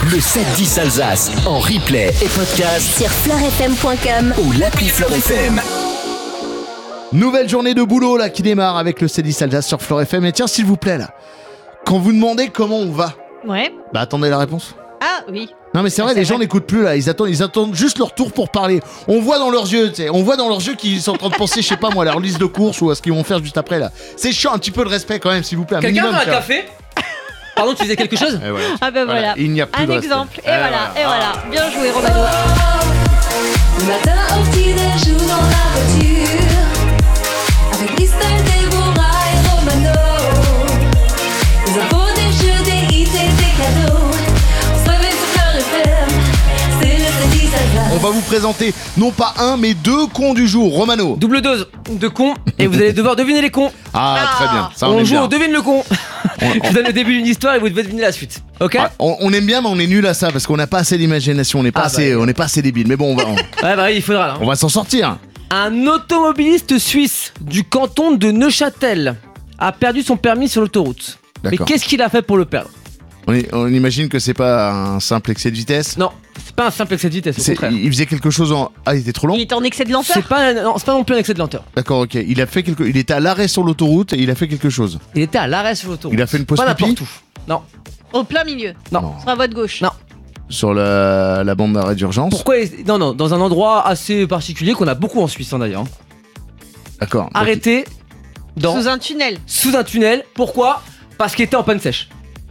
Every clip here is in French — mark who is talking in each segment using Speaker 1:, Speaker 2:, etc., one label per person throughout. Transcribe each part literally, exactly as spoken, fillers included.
Speaker 1: Le sept dix Alsace en replay et podcast
Speaker 2: sur fleur f m point com
Speaker 1: ou l'appli Fleur F M.
Speaker 3: Nouvelle journée de boulot là qui démarre avec le sept dix Alsace sur Fleur F M. Et tiens, s'il vous plaît là, quand vous demandez comment on va,
Speaker 4: Ouais.
Speaker 3: bah attendez la réponse.
Speaker 4: Ah oui.
Speaker 3: Non mais c'est vrai,
Speaker 4: c'est
Speaker 3: les gens
Speaker 4: vrai.
Speaker 3: n'écoutent plus là, ils attendent, ils attendent juste leur tour pour parler. On voit dans leurs yeux, tu sais, on voit dans leurs yeux qu'ils sont en train de penser, je sais pas moi, à leur liste de courses ou à ce qu'ils vont faire juste après là. C'est chiant, un petit peu de respect quand même, s'il vous plaît. Un
Speaker 5: Quelqu'un
Speaker 3: minimum,
Speaker 5: veut un
Speaker 3: tu vois.
Speaker 5: café? Pardon, tu disais quelque chose?
Speaker 3: Et voilà.
Speaker 4: Ah ben voilà.
Speaker 3: Il n'y a plus
Speaker 4: Un
Speaker 3: de respect.
Speaker 4: exemple. Et
Speaker 3: Eh
Speaker 4: voilà.
Speaker 3: voilà.
Speaker 4: Et voilà. Bien joué, Romano.
Speaker 6: Le matin au petit-déj ou dans la voiture, avec Christelle, Déborah et Romano. Des infos, des jeux, des hits et des cadeaux. On se réveille sur Fleur F M, c'est le sept dix Alsace.
Speaker 3: On va vous présenter non pas un mais deux cons du jour. Romano.
Speaker 5: Double dose de cons, et vous allez devoir deviner les cons.
Speaker 3: Ah,
Speaker 4: Ah.
Speaker 3: très bien, ça on,
Speaker 5: On
Speaker 3: aime
Speaker 5: joue
Speaker 3: bien.
Speaker 5: au devine le con.
Speaker 3: On-
Speaker 5: Je vous donne le début d'une histoire et vous devez deviner la suite. Ok?
Speaker 3: Ah, on, on aime bien mais on est nul à ça parce qu'on n'a pas assez d'imagination, on n'est pas
Speaker 5: Ah,
Speaker 3: assez,
Speaker 5: bah,
Speaker 3: on n'est pas assez débile. Mais bon, on va, on,
Speaker 5: Ouais, bah oui, il faudra là.
Speaker 3: on va s'en sortir.
Speaker 5: Un automobiliste suisse du canton de Neuchâtel a perdu son permis sur l'autoroute. Mais
Speaker 3: D'accord.
Speaker 5: qu'est-ce qu'il a fait pour le perdre?
Speaker 3: On, est- on imagine que c'est pas un simple excès de vitesse.
Speaker 5: Non, c'est pas un simple excès de vitesse, au
Speaker 3: C'est-
Speaker 5: contraire.
Speaker 3: il faisait quelque chose en. Ah, il était trop long.
Speaker 4: Il est en excès de lenteur.
Speaker 5: C'est pas, un- non, c'est pas non plus un excès de lenteur.
Speaker 3: D'accord, ok. Il a fait quelque. Il était à l'arrêt sur l'autoroute et il a fait quelque chose.
Speaker 5: Il était à l'arrêt sur l'autoroute.
Speaker 3: Il a fait une pause
Speaker 5: Pas
Speaker 3: pipi
Speaker 5: n'importe où. Non,
Speaker 4: Au plein milieu.
Speaker 5: non.
Speaker 3: Non.
Speaker 4: Sur la voie de gauche.
Speaker 5: Non.
Speaker 3: Sur la, la bande d'arrêt d'urgence.
Speaker 5: Pourquoi il- Non, non, dans un endroit assez particulier qu'on a beaucoup en Suisse hein, d'ailleurs.
Speaker 3: D'accord. Donc,
Speaker 5: Arrêté dans,
Speaker 4: Sous un tunnel.
Speaker 5: sous un tunnel. Pourquoi? Parce qu'il était en panne sèche.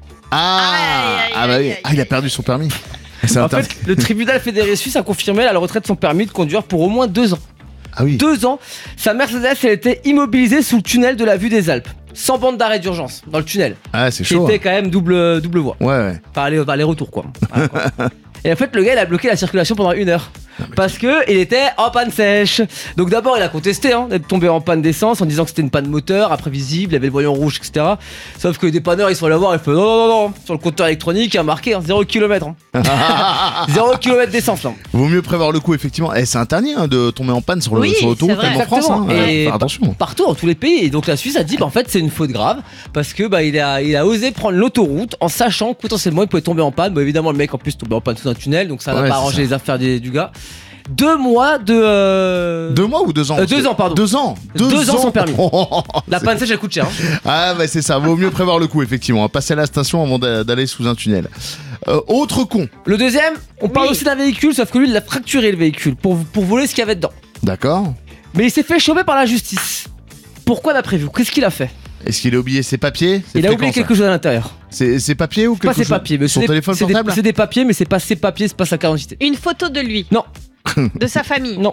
Speaker 3: Ah,
Speaker 4: Aïe, aïe,
Speaker 3: ah bah
Speaker 4: aïe,
Speaker 3: oui.
Speaker 4: aïe,
Speaker 3: Ah, il a
Speaker 4: aïe.
Speaker 3: perdu son permis. C'est
Speaker 5: En
Speaker 3: interdit.
Speaker 5: fait, le tribunal fédéré suisse a confirmé la retraite de son permis de conduire pour au moins deux ans.
Speaker 3: Ah oui.
Speaker 5: Deux ans, sa Mercedes elle était immobilisée sous le tunnel de la vue des Alpes, sans bande d'arrêt d'urgence, dans le tunnel,
Speaker 3: Ah, c'est
Speaker 5: qui
Speaker 3: chaud.
Speaker 5: était quand même double, double voie,
Speaker 3: Ouais, ouais.
Speaker 5: par aller, par aller-retour quoi. Voilà, quoi. Et en fait, le gars il a bloqué la circulation pendant une heure. Parce que il était en panne sèche. Donc d'abord il a contesté hein, d'être tombé en panne d'essence en disant que c'était une panne moteur, imprévisible, il y avait le voyant rouge, et cetera. Sauf que les dépanneurs ils sont allés voir, ils font non non non non. Sur le compteur électronique il y a marqué hein, zéro kilomètre. Hein. zéro kilomètre d'essence là.
Speaker 3: Vaut mieux prévoir le coup, effectivement. Eh, c'est interdit hein, de tomber en panne sur le
Speaker 4: Oui,
Speaker 3: sur l'autoroute,
Speaker 4: c'est vrai.
Speaker 3: même en France. Hein.
Speaker 5: Exactement.
Speaker 3: Ouais,
Speaker 5: Et
Speaker 3: faire attention.
Speaker 5: Partout dans tous les pays. Et donc la Suisse a dit bah, en fait c'est une faute grave parce que bah il a il a osé prendre l'autoroute en sachant que potentiellement il pouvait tomber en panne. Bon évidemment le mec en plus tombait en panne sous un tunnel donc ça n'a
Speaker 3: Ouais,
Speaker 5: pas
Speaker 3: c'est
Speaker 5: arrangé
Speaker 3: ça.
Speaker 5: les affaires des- du gars. Deux mois de euh,
Speaker 3: Deux mois ou deux ans
Speaker 5: Euh, deux ans, pardon.
Speaker 3: Deux ans.
Speaker 5: Deux ans sans permis.
Speaker 3: Oh,
Speaker 5: la
Speaker 3: c'est-
Speaker 5: panne sèche elle coûte cher. Hein.
Speaker 3: Ah bah c'est ça, vaut mieux prévoir le coup effectivement, passer à la station avant d'a- d'aller sous un tunnel. Euh, autre con,
Speaker 5: Le deuxième, on parle
Speaker 4: Oui.
Speaker 5: aussi d'un véhicule sauf que lui il a fracturé le véhicule pour pour voler ce qu'il y avait dedans.
Speaker 3: d'accord.
Speaker 5: Mais il s'est fait choper par la justice. Pourquoi d'après vous? Qu'est-ce qu'il a fait?
Speaker 3: Est-ce qu'il a oublié ses papiers? C'est
Speaker 5: Il a
Speaker 3: fréquent,
Speaker 5: oublié
Speaker 3: ça.
Speaker 5: quelque chose à l'intérieur.
Speaker 3: C'est ses papiers ou
Speaker 5: Pas
Speaker 3: quelque
Speaker 5: ses
Speaker 3: chose
Speaker 5: papiers, mais
Speaker 3: Son
Speaker 5: c'est des-
Speaker 3: téléphone
Speaker 5: c'est des-
Speaker 3: portable?
Speaker 5: c'est des papiers, mais c'est pas ses papiers, c'est pas sa carte d'identité.
Speaker 4: Une photo de lui.
Speaker 5: Non.
Speaker 4: De sa famille.
Speaker 5: Non,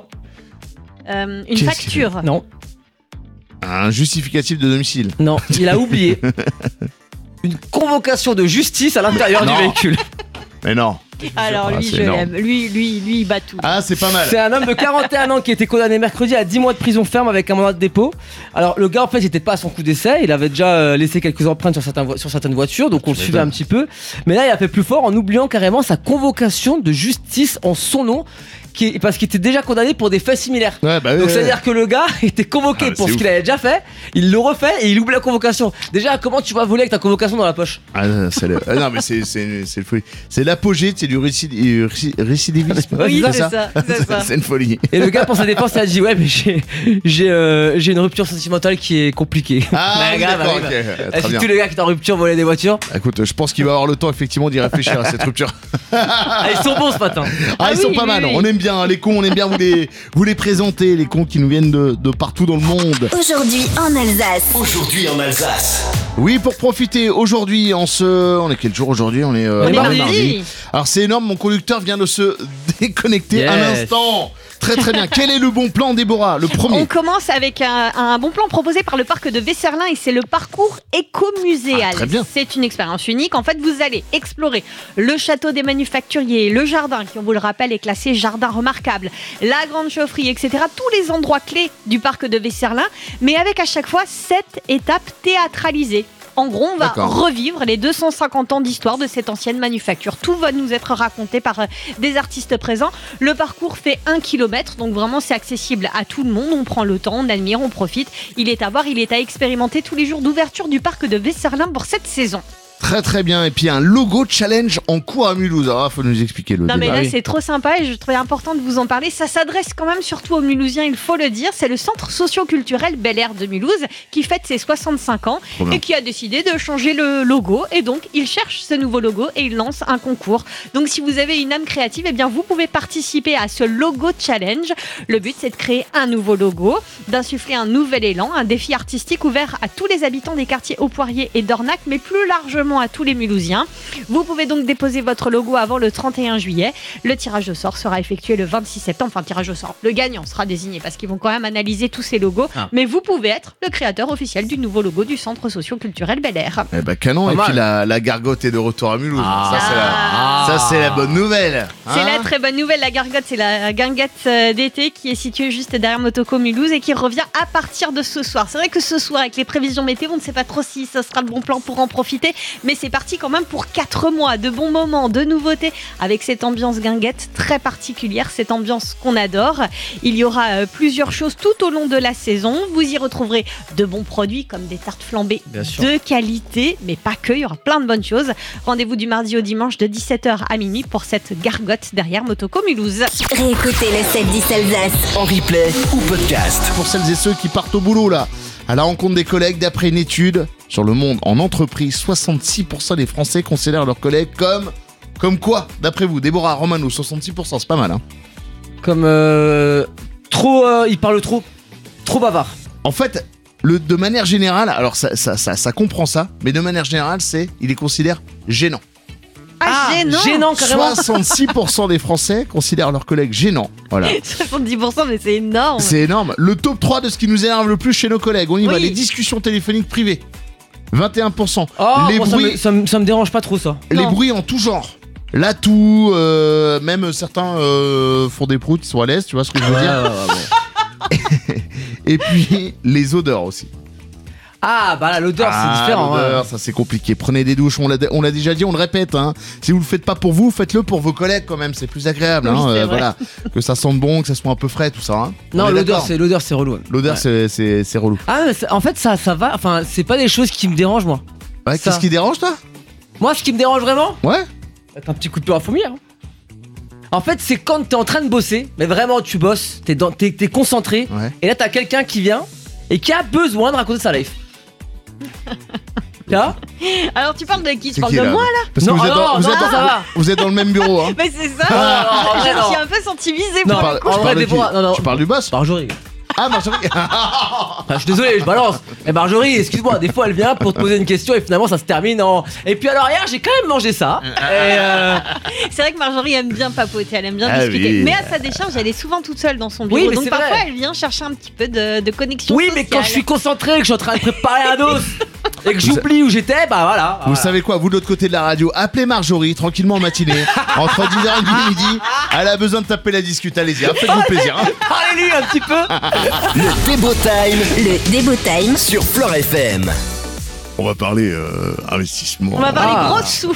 Speaker 4: Euh, une
Speaker 3: Qu'est-ce
Speaker 4: facture.
Speaker 5: non,
Speaker 3: Un justificatif de domicile.
Speaker 5: non. Il a oublié une convocation de justice à l'intérieur du
Speaker 3: Non.
Speaker 5: véhicule.
Speaker 3: Mais non.
Speaker 4: Alors
Speaker 3: Ah,
Speaker 4: lui,
Speaker 3: c'est
Speaker 4: je
Speaker 3: énorme.
Speaker 4: l'aime. Lui, lui, lui, il bat tout.
Speaker 3: Ah c'est pas mal.
Speaker 5: C'est un homme de quarante et un ans qui a été condamné mercredi à dix mois de prison ferme avec un mandat de dépôt. Alors le gars en fait il était pas à son coup d'essai, il avait déjà euh, laissé quelques empreintes sur certaines, vo- sur certaines voitures, donc on le
Speaker 3: Tu
Speaker 5: suivait
Speaker 3: m'étonnes.
Speaker 5: un petit peu. Mais là il a fait plus fort en oubliant carrément sa convocation de justice en son nom, qui est- parce qu'il était déjà condamné pour des faits similaires.
Speaker 3: Ouais bah
Speaker 5: Donc
Speaker 3: ouais,
Speaker 5: c'est à dire que le gars était convoqué
Speaker 3: Ah, mais
Speaker 5: pour
Speaker 3: c'est
Speaker 5: ce
Speaker 3: ouf.
Speaker 5: qu'il avait déjà fait, il le refait et il oublie la convocation. Déjà comment tu vas voler avec ta convocation dans la poche?
Speaker 3: Ah, c'est le... ah, non mais c'est c'est c'est le folie. C'est l'apogée, c'est du récid- réci- récidivisme.
Speaker 5: Ouais,
Speaker 4: Oui,
Speaker 5: c'est
Speaker 4: c'est ça. c'est ça.
Speaker 3: C'est une folie.
Speaker 5: Et le gars pour sa défense il a dit ouais mais j'ai j'ai euh, j'ai une rupture sentimentale qui est compliquée.
Speaker 3: Ah
Speaker 5: Bah,
Speaker 3: oui,
Speaker 5: gars,
Speaker 3: d'accord,
Speaker 5: bah,
Speaker 3: ok,
Speaker 5: oui,
Speaker 3: euh,
Speaker 5: bah.
Speaker 3: très
Speaker 5: Si
Speaker 3: bien.
Speaker 5: tous les gars qui étaient en rupture volaient des voitures,
Speaker 3: Écoute, je pense qu'il va avoir le temps effectivement d'y réfléchir à cette rupture.
Speaker 5: ah, ils sont bons ce matin.
Speaker 3: Ah, ils
Speaker 4: Ah
Speaker 3: sont
Speaker 4: oui,
Speaker 3: pas
Speaker 4: oui,
Speaker 3: mal,
Speaker 4: oui.
Speaker 3: on aime bien hein, les cons, on aime bien vous les, vous les présenter, les cons qui nous viennent de, de partout dans le monde.
Speaker 2: Aujourd'hui en Alsace.
Speaker 1: Aujourd'hui en Alsace.
Speaker 3: Oui, pour profiter aujourd'hui, en ce... On est quel jour aujourd'hui? On est, euh,
Speaker 5: On est
Speaker 3: mardi.
Speaker 4: mardi.
Speaker 3: Alors c'est énorme, mon conducteur vient de se déconnecter à
Speaker 5: Yes.
Speaker 3: l'instant. Très très bien. Quel est le bon plan, Déborah? Le premier.
Speaker 4: On commence avec un, un bon plan proposé par le parc de Vesserlin et c'est le parcours écomuséal.
Speaker 3: Ah, très bien.
Speaker 4: C'est une expérience unique. En fait, vous allez explorer le château des manufacturiers, le jardin qui, on vous le rappelle, est classé jardin remarquable, la grande chaufferie, et cetera. Tous les endroits clés du parc de Vesserlin, mais avec à chaque fois sept étapes théâtralisées. En gros, on va
Speaker 3: D'accord.
Speaker 4: revivre les deux cent cinquante ans d'histoire de cette ancienne manufacture. Tout va nous être raconté par euh, des artistes présents. Le parcours fait un kilomètre, donc vraiment c'est accessible à tout le monde. On prend le temps, on admire, on profite. Il est à voir, il est à expérimenter tous les jours d'ouverture du parc de Vesserlin pour cette saison.
Speaker 3: Très très bien. Et puis un logo challenge en cours à Mulhouse. Alors, faut nous expliquer le
Speaker 4: Non mais
Speaker 3: débat.
Speaker 4: là
Speaker 5: oui.
Speaker 4: c'est trop sympa et je trouvais important de vous en parler. Ça s'adresse quand même surtout aux Mulhousiens, il faut le dire. C'est le centre socio-culturel Bel Air de Mulhouse qui fête ses soixante-cinq ans
Speaker 3: Trop bien.
Speaker 4: et qui a décidé de changer le logo. Et donc il cherche ce nouveau logo et il lance un concours. Donc si vous avez une âme créative, eh bien vous pouvez participer à ce logo challenge. Le but c'est de créer un nouveau logo, d'insuffler un nouvel élan, un défi artistique ouvert à tous les habitants des quartiers Au-Poirier et d'Ornac, mais plus largement à tous les Mulhousiens. Vous pouvez donc déposer votre logo avant le trente et un juillet. Le tirage au sort sera effectué le vingt-six septembre. Enfin, tirage au sort. Le gagnant sera désigné parce qu'ils vont quand même analyser tous ces logos.
Speaker 5: Ah.
Speaker 4: Mais vous pouvez être le créateur officiel du nouveau logo du centre socio-culturel Bel Air.
Speaker 3: Eh ben, canon.
Speaker 5: Pas
Speaker 3: Et
Speaker 5: mal.
Speaker 3: puis la, la gargote est de retour à Mulhouse.
Speaker 5: Ah.
Speaker 3: Ça, c'est la,
Speaker 5: Ah.
Speaker 3: ça, c'est la bonne nouvelle.
Speaker 4: C'est
Speaker 3: hein.
Speaker 4: la très bonne nouvelle. La gargote, c'est la guinguette euh, d'été qui est située juste derrière Motoco Mulhouse et qui revient à partir de ce soir. C'est vrai que ce soir, avec les prévisions météo, on ne sait pas trop si ce sera le bon plan pour en profiter. Mais c'est parti quand même pour quatre mois de bons moments, de nouveautés, avec cette ambiance guinguette très particulière, cette ambiance qu'on adore. Il y aura euh, plusieurs choses tout au long de la saison. Vous y retrouverez de bons produits comme des tartes flambées
Speaker 5: Bien sûr.
Speaker 4: de qualité, mais pas que, il y aura plein de bonnes choses. Rendez-vous du mardi au dimanche de dix-sept heures à minuit pour cette gargote derrière Motoco Mulhouse.
Speaker 2: Réécoutez le sept dix Alsace.
Speaker 1: En replay ou podcast.
Speaker 3: Pour celles et ceux qui partent au boulot là, à la rencontre des collègues, d'après une étude sur le monde en entreprise, soixante-six pour cent des Français considèrent leurs collègues comme comme quoi, d'après vous, Déborah Romano, soixante-six pour cent, c'est pas mal. Hein.
Speaker 5: Comme euh, trop, euh, il parle trop, trop bavard.
Speaker 3: En fait, le, de manière générale, alors ça, ça, ça, ça comprend ça, mais de manière générale, c'est il les considère gênants.
Speaker 4: Ah, gênant.
Speaker 5: gênant carrément.
Speaker 3: soixante-six pour cent des Français considèrent leurs collègues gênants. Voilà.
Speaker 4: soixante-dix pour cent, mais c'est énorme.
Speaker 3: C'est énorme. Le top trois de ce qui nous énerve le plus chez nos collègues. On y va,
Speaker 4: Oui.
Speaker 3: les discussions téléphoniques privées. vingt et un pour cent.
Speaker 5: Oh,
Speaker 3: les,
Speaker 5: moi,
Speaker 3: bruits,
Speaker 5: ça, me, ça, me, ça me dérange pas trop ça.
Speaker 3: les
Speaker 4: Non.
Speaker 3: bruits en tout genre. L'atout, euh, même certains euh, font des proutes, ils sont à l'aise, tu vois ce que je veux
Speaker 5: Ouais,
Speaker 3: dire.
Speaker 5: ouais, ouais, ouais.
Speaker 3: Et puis les odeurs aussi.
Speaker 5: Ah bah là l'odeur
Speaker 3: Ah,
Speaker 5: c'est différent.
Speaker 3: l'odeur,
Speaker 5: ouais.
Speaker 3: ça c'est compliqué. Prenez des douches, on l'a, on l'a déjà dit, on le répète. Hein. Si vous le faites pas pour vous, faites-le pour vos collègues quand même. C'est plus agréable.
Speaker 4: Oui,
Speaker 3: hein,
Speaker 4: c'est
Speaker 3: euh,
Speaker 4: vrai.
Speaker 3: voilà, que ça sente bon, que ça soit un peu frais, tout ça. Hein. On
Speaker 5: Non
Speaker 3: est
Speaker 5: l'odeur
Speaker 3: d'accord.
Speaker 5: c'est l'odeur c'est relou.
Speaker 3: L'odeur,
Speaker 5: Ouais.
Speaker 3: c'est, c'est, c'est relou.
Speaker 5: Ah mais c'est- en fait ça ça va. Enfin c'est pas des choses qui me dérangent moi.
Speaker 3: Ouais,
Speaker 5: Ça.
Speaker 3: qu'est-ce qui dérange toi?
Speaker 5: Moi ce qui me dérange vraiment,
Speaker 3: Ouais.
Speaker 5: c'est un petit coup de pied à la fourmilière. hein. En fait c'est quand t'es en train de bosser, mais vraiment tu bosses, t'es, dans, t'es, t'es concentré,
Speaker 3: Ouais.
Speaker 5: et là t'as quelqu'un qui vient et qui a besoin de raconter sa life. Là
Speaker 4: Alors tu parles de qui Tu
Speaker 3: C'est
Speaker 4: parles
Speaker 3: qui,
Speaker 4: de
Speaker 3: là
Speaker 4: moi là
Speaker 3: Parce que
Speaker 5: Non,
Speaker 3: vous êtes,
Speaker 5: ah
Speaker 3: dans,
Speaker 5: non,
Speaker 3: vous,
Speaker 5: non,
Speaker 3: êtes
Speaker 5: ça
Speaker 3: dans-
Speaker 5: va.
Speaker 3: vous êtes dans le même bureau. Hein.
Speaker 4: Mais c'est ça.
Speaker 5: Ah, non,
Speaker 4: Je
Speaker 5: non,
Speaker 4: me suis
Speaker 5: non.
Speaker 4: un peu senti visée
Speaker 5: Non,
Speaker 4: pour
Speaker 3: parles-
Speaker 4: le coup.
Speaker 5: en
Speaker 3: tu
Speaker 5: vrai,
Speaker 3: parles de qui
Speaker 5: Déborah, non, non.
Speaker 3: Tu parles du boss?
Speaker 5: Marjorie.
Speaker 3: Ah, Marjorie.
Speaker 5: Enfin, je suis désolé, je balance. Mais Marjorie, excuse-moi, des fois elle vient pour te poser une question et finalement ça se termine en. Et puis alors hier j'ai quand même mangé ça. Et euh...
Speaker 4: C'est vrai que Marjorie aime bien papoter, elle aime bien
Speaker 3: Ah
Speaker 4: discuter.
Speaker 3: oui.
Speaker 4: Mais à sa décharge, elle est souvent toute seule dans son bureau.
Speaker 5: Oui, mais
Speaker 4: donc
Speaker 5: c'est
Speaker 4: parfois,
Speaker 5: vrai.
Speaker 4: elle vient chercher un petit peu de, de connexion
Speaker 5: Oui,
Speaker 4: sociale.
Speaker 5: mais quand je suis concentré, que je suis en train de préparer un dos et que j'oublie où j'étais, bah voilà.
Speaker 3: Vous
Speaker 5: voilà.
Speaker 3: savez quoi, vous de l'autre côté de la radio, appelez Marjorie tranquillement en matinée, entre dix heures trente et midi. Elle a besoin de taper la discute, allez-y, hein, faites-vous plaisir. Hein.
Speaker 5: Parlez-lui un petit peu.
Speaker 1: Le Débo Time
Speaker 2: Le Débo Time
Speaker 1: sur Fleure F M.
Speaker 3: On va parler euh, investissement.
Speaker 4: On va parler
Speaker 5: Ah.
Speaker 4: gros sous.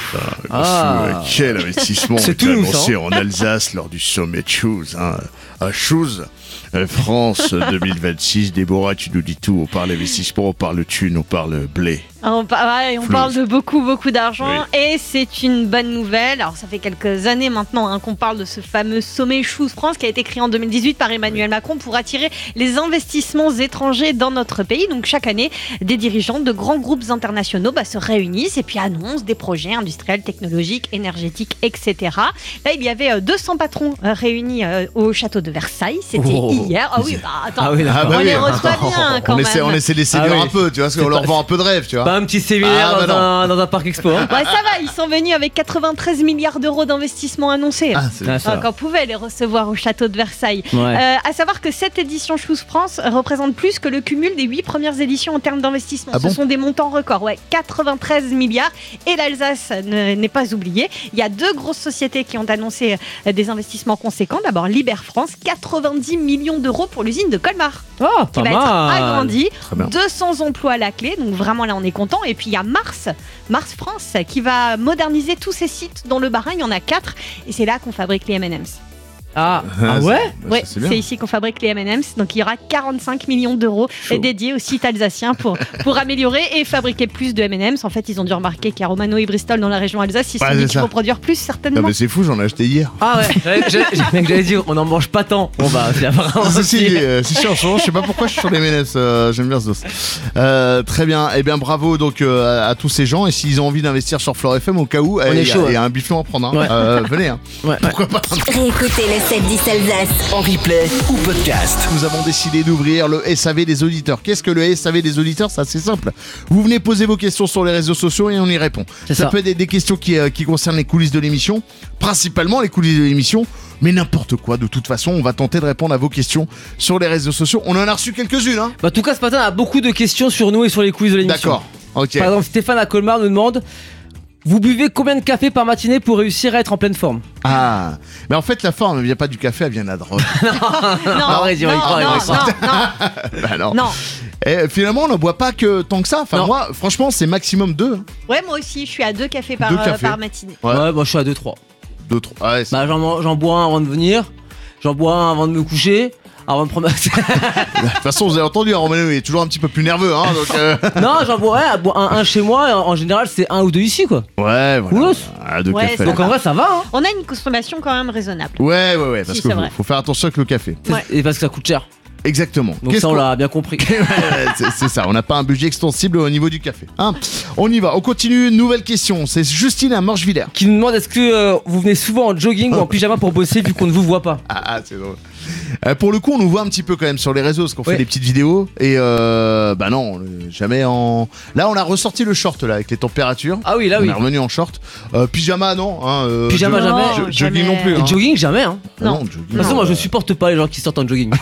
Speaker 5: Ah.
Speaker 3: Euh, Quel investissement
Speaker 5: C'est
Speaker 3: a été
Speaker 5: tout nous,
Speaker 3: annoncé
Speaker 5: ça,
Speaker 3: en Alsace lors du sommet de Choose. Hein. À Choose, euh, France deux mille vingt-six. Déborah, tu nous dis tout. On parle investissement, on parle thune, on parle blé.
Speaker 4: On, par- ouais, on
Speaker 3: Flouze.
Speaker 4: parle de beaucoup, beaucoup d'argent et c'est une bonne nouvelle. Alors, ça fait quelques années maintenant hein, qu'on parle de ce fameux sommet Choose France qui a été créé en deux mille dix-huit par Emmanuel Macron pour attirer les investissements étrangers dans notre pays. Donc, chaque année, des dirigeants de grands groupes internationaux bah, se réunissent et puis annoncent des projets industriels, technologiques, énergétiques, et cetera. Là, il y avait euh, deux cents patrons euh, réunis euh, au château de Versailles. C'était
Speaker 5: Oh.
Speaker 4: hier. Ah oui, bah, attends.
Speaker 5: Ah oui, d'accord.
Speaker 3: Ah bah
Speaker 4: on
Speaker 3: oui.
Speaker 4: les reçoit bien quand
Speaker 3: On
Speaker 4: même.
Speaker 3: essaie, on essaie de les séduire
Speaker 5: Ah oui.
Speaker 3: un peu, tu vois, parce qu'on
Speaker 5: C'est
Speaker 3: leur
Speaker 5: pas-
Speaker 3: vend un peu de rêve, tu vois.
Speaker 5: Pas un petit séminaire
Speaker 3: Ah, bah
Speaker 5: dans, un, dans un parc expo. Hein.
Speaker 4: Ouais, ça va, ils sont venus avec quatre-vingt-treize milliards d'euros d'investissement annoncés.
Speaker 3: Ah, c'est-
Speaker 5: Ah, ça
Speaker 4: Donc
Speaker 5: va.
Speaker 4: on pouvait les recevoir au château de Versailles.
Speaker 5: Ouais.
Speaker 4: Euh, à savoir que cette édition Choose France représente plus que le cumul des huit premières éditions en termes d'investissement.
Speaker 3: Ah
Speaker 4: Ce
Speaker 3: bon
Speaker 4: sont des montants records, ouais, quatre-vingt-treize milliards. Et l'Alsace ne- n'est pas oubliée. Il y a deux grosses sociétés qui ont annoncé euh, des investissements conséquents. D'abord Liber France, quatre-vingt-dix millions d'euros pour l'usine de Colmar,
Speaker 5: Ah,
Speaker 4: qui
Speaker 5: pas
Speaker 4: va être
Speaker 5: mal.
Speaker 4: agrandie.
Speaker 3: Très bien.
Speaker 4: deux cents emplois à la clé, donc vraiment là on est content. Et puis il y a Mars, Mars France, qui va moderniser tous ces sites dans le Bas-Rhin. Il y en a quatre, et c'est là qu'on fabrique les M and M's.
Speaker 5: Ah, ah ouais
Speaker 3: Bah,
Speaker 4: Ouais,
Speaker 3: ça,
Speaker 4: c'est
Speaker 3: bien.
Speaker 4: ici qu'on fabrique les M and M's. Donc il y aura quarante-cinq millions d'euros dédiés au site alsacien pour, pour améliorer et fabriquer plus de M and M's. En fait, ils ont dû remarquer qu'à Romano et Bristol, dans la région Alsace, ils se
Speaker 3: Ouais,
Speaker 4: sont dit
Speaker 3: c'est
Speaker 4: qu'il
Speaker 3: ça.
Speaker 4: faut produire plus,
Speaker 3: Ah,
Speaker 4: certainement.
Speaker 3: mais c'est fou, j'en ai acheté hier.
Speaker 5: Ah ouais, j'allais- j'allais j'allais- j'allais dire, on en mange pas tant. Bon bah, c'est vraiment.
Speaker 3: Si, si,
Speaker 5: aussi.
Speaker 3: euh, si, si, en ce moment, je sais pas pourquoi je suis sur les M and M's, euh, j'aime bien ce dos. Euh, très bien, et eh bien bravo donc euh, à, à tous ces gens, et s'ils ont envie d'investir sur Flore F M au cas où,
Speaker 5: On
Speaker 3: eh,
Speaker 5: est
Speaker 3: il y a-
Speaker 5: chaud,
Speaker 3: il y, a un biflon à prendre, hein.
Speaker 5: Ouais.
Speaker 3: Euh, venez, hein.
Speaker 5: Ouais.
Speaker 3: Pourquoi pas.
Speaker 2: Réécoutez le sept dix Alsace.
Speaker 1: En replay ou podcast.
Speaker 3: Nous avons décidé d'ouvrir le S A V des auditeurs. Qu'est-ce que le S A V des auditeurs? C'est assez simple. Vous venez poser vos questions sur les réseaux sociaux et on y répond.
Speaker 5: C'est
Speaker 3: Ça
Speaker 5: ça.
Speaker 3: peut être des, des questions qui, euh, qui concernent les coulisses de l'émission, principalement les coulisses de l'émission, mais n'importe quoi. De toute façon, on va tenter de répondre à vos questions sur les réseaux sociaux. On en a reçu quelques-unes, hein.
Speaker 5: Bah, en tout cas, ce matin, on a beaucoup de questions sur nous et sur les quiz de l'émission.
Speaker 3: D'accord. Ok.
Speaker 5: Par exemple, Stéphane à Colmar nous demande: vous buvez combien de café par matinée pour réussir à être en pleine forme?
Speaker 3: Ah, mais en fait, la forme, elle vient pas du café, elle vient de la drogue.
Speaker 4: Non,
Speaker 5: arrête, il va y
Speaker 4: non,
Speaker 5: croire, il va y
Speaker 4: non,
Speaker 5: croire.
Speaker 4: non,
Speaker 3: Bah non.
Speaker 4: non, non.
Speaker 3: Et finalement, on n'en boit pas que tant que ça. Enfin,
Speaker 5: Non.
Speaker 3: moi, franchement, c'est maximum deux.
Speaker 4: Ouais, moi aussi, je suis à deux cafés par,
Speaker 3: Deux
Speaker 4: euh,
Speaker 3: cafés.
Speaker 4: par matinée.
Speaker 3: Ouais.
Speaker 5: Ouais, moi je suis à deux trois.
Speaker 3: Deux, trois. Ouais, c'est-
Speaker 5: Bah, j'en, man- j'en bois un avant de venir, j'en bois un avant de me coucher, avant de prendre ma.
Speaker 3: De toute façon, vous avez entendu, hein, Romano est toujours un petit peu plus nerveux. Hein, donc, euh,
Speaker 5: Non, j'en bois ouais, un, un chez moi, et en, en général c'est un ou deux ici quoi.
Speaker 3: Ouais, voilà.
Speaker 5: Ouf.
Speaker 3: Ah, deux
Speaker 4: Ouais,
Speaker 3: cafés.
Speaker 4: c'est
Speaker 5: Donc en vrai ça va hein.
Speaker 4: On a une consommation quand même raisonnable.
Speaker 3: Ouais, ouais, ouais, parce
Speaker 4: Si,
Speaker 3: que
Speaker 4: c'est
Speaker 3: faut,
Speaker 4: vrai.
Speaker 3: faut faire attention avec le café.
Speaker 5: C'est-
Speaker 4: Ouais.
Speaker 5: Et parce que ça coûte cher.
Speaker 3: Exactement.
Speaker 5: Donc
Speaker 3: Qu'est-ce
Speaker 5: ça on
Speaker 3: qu'on-
Speaker 5: l'a bien compris.
Speaker 3: Ouais, c'est, c'est ça, on n'a pas un budget extensible au niveau du café. Hein, on y va, on continue. Une nouvelle question. C'est Justine à Morgevillers.
Speaker 5: Qui nous demande: est-ce que euh, vous venez souvent en jogging ou en pyjama pour bosser vu qu'on ne vous voit pas?
Speaker 3: Ah, ah, c'est drôle. Euh, pour le coup, on nous voit un petit peu quand même sur les réseaux parce qu'on
Speaker 5: Ouais.
Speaker 3: fait des petites vidéos. Et euh, bah non, euh, jamais en. Là, on a ressorti le short là avec les températures.
Speaker 5: Ah oui là
Speaker 3: On
Speaker 5: oui.
Speaker 3: est revenu en short. Euh, pyjama, non. Hein, euh,
Speaker 5: Pyjama,
Speaker 3: jo-
Speaker 5: jamais.
Speaker 3: jo-
Speaker 4: Non,
Speaker 3: jogging
Speaker 4: jamais.
Speaker 3: non plus.
Speaker 5: Et
Speaker 3: Hein.
Speaker 5: jogging jamais hein.
Speaker 3: Ah
Speaker 4: Non.
Speaker 3: non, jogging.
Speaker 5: De toute façon moi je supporte pas les gens qui sortent en jogging.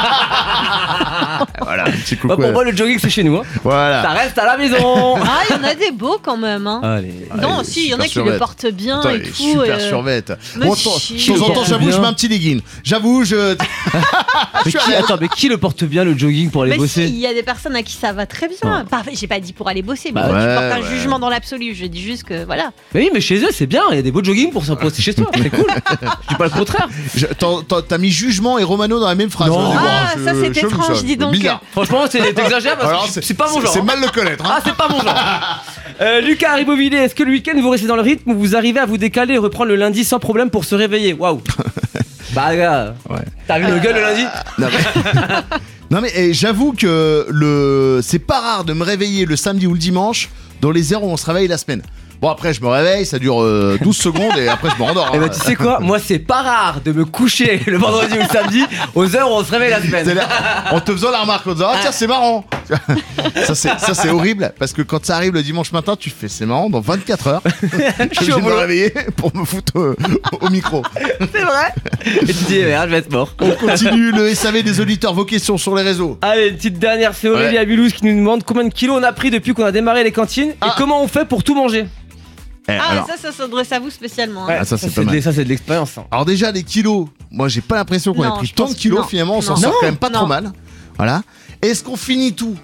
Speaker 3: Voilà, un petit
Speaker 5: Bah,
Speaker 3: coucou.
Speaker 5: pour moi le jogging c'est chez nous hein. Ça
Speaker 3: Voilà.
Speaker 5: reste à la maison.
Speaker 4: Ah, il y en a des beaux quand même. Hein.
Speaker 5: Allez.
Speaker 4: non,
Speaker 3: Ah, il est
Speaker 4: si, il y en a
Speaker 3: super
Speaker 4: qui le
Speaker 3: survêt.
Speaker 4: portent bien
Speaker 3: Attends,
Speaker 4: et
Speaker 3: il est
Speaker 4: tout.
Speaker 3: super
Speaker 4: euh,
Speaker 3: survette.
Speaker 4: mais
Speaker 3: Bon,
Speaker 4: si.
Speaker 3: de temps en temps,
Speaker 5: Porte
Speaker 3: j'avoue,
Speaker 5: bien.
Speaker 3: je mets un petit legging. J'avoue, je.
Speaker 5: Mais qui, attends, mais qui le porte bien le jogging pour aller
Speaker 4: Mais
Speaker 5: bosser?
Speaker 4: si, il y a des personnes à qui ça va très bien. Pas- J'ai pas dit pour aller bosser, mais
Speaker 5: Bah
Speaker 4: moi,
Speaker 3: ouais,
Speaker 4: je porte un
Speaker 3: ouais.
Speaker 4: jugement dans l'absolu. Je dis juste que voilà.
Speaker 5: Mais oui, mais chez eux c'est bien, il y a des beaux joggings pour s'en poster chez toi, c'est cool. Je dis pas le contraire.
Speaker 3: je- t'en- t'en- T'as mis jugement et Romano dans la même phrase.
Speaker 5: Non.
Speaker 3: hein,
Speaker 4: Ah,
Speaker 3: je-
Speaker 4: ça, c'est
Speaker 3: chelou,
Speaker 4: étrange,
Speaker 3: ça.
Speaker 4: dis donc.
Speaker 3: Bizarre.
Speaker 5: Franchement, c'est t'exagères parce
Speaker 3: Alors,
Speaker 5: que c'est pas mon genre.
Speaker 3: C'est
Speaker 5: hein.
Speaker 3: mal le connaître. Hein.
Speaker 5: Ah, c'est pas mon genre. Euh, Lucas Ribovilliers, est-ce que le week-end vous restez dans le rythme ou vous arrivez à vous décaler et reprendre le lundi sans problème pour se réveiller? Waouh. Bah gars,
Speaker 3: Ouais.
Speaker 5: t'as vu le gueule le lundi?
Speaker 3: Non mais, non, mais eh, j'avoue que le c'est pas rare de me réveiller le samedi ou le dimanche dans les heures où on se réveille la semaine. Bon après je me réveille, ça dure euh, douze secondes et après je me rendors.
Speaker 5: Eh
Speaker 3: hein.
Speaker 5: ben tu sais quoi, moi c'est pas rare de me coucher le vendredi ou le samedi aux heures où on se réveille la semaine.
Speaker 3: C'est-à-dire, en te faisant la remarque en disant ah tiens c'est marrant. Ça c'est ça c'est horrible parce que quand ça arrive le dimanche matin tu fais c'est marrant dans vingt-quatre heures. Je suis obligé
Speaker 5: au
Speaker 3: de me
Speaker 5: boulot.
Speaker 3: réveiller pour me foutre au, au micro.
Speaker 5: C'est vrai. Et tu te dis merde, je vais être mort.
Speaker 3: On continue le S A V des auditeurs, vos questions sur les réseaux.
Speaker 5: Allez, une petite dernière, c'est Aurélie
Speaker 3: Ouais.
Speaker 5: à Mulhouse qui nous demande combien de kilos on a pris depuis qu'on a démarré les cantines et
Speaker 3: Ah.
Speaker 5: comment on fait pour tout manger.
Speaker 3: Eh,
Speaker 4: Ah,
Speaker 3: alors,
Speaker 4: ça, ça s'adresse à vous spécialement. hein.
Speaker 3: Ah, ça, c'est
Speaker 5: c'est
Speaker 3: pas mal.
Speaker 5: de, ça c'est de l'expérience. hein.
Speaker 3: alors déjà les kilos, moi j'ai pas l'impression qu'on ait
Speaker 4: Non,
Speaker 3: pris
Speaker 4: je
Speaker 3: tant
Speaker 4: pense
Speaker 3: de kilos
Speaker 4: que non.
Speaker 3: finalement, on s'en
Speaker 4: Non.
Speaker 3: sort
Speaker 5: Non,
Speaker 3: quand même pas
Speaker 4: non.
Speaker 3: trop mal. Voilà. Est-ce qu'on finit tout?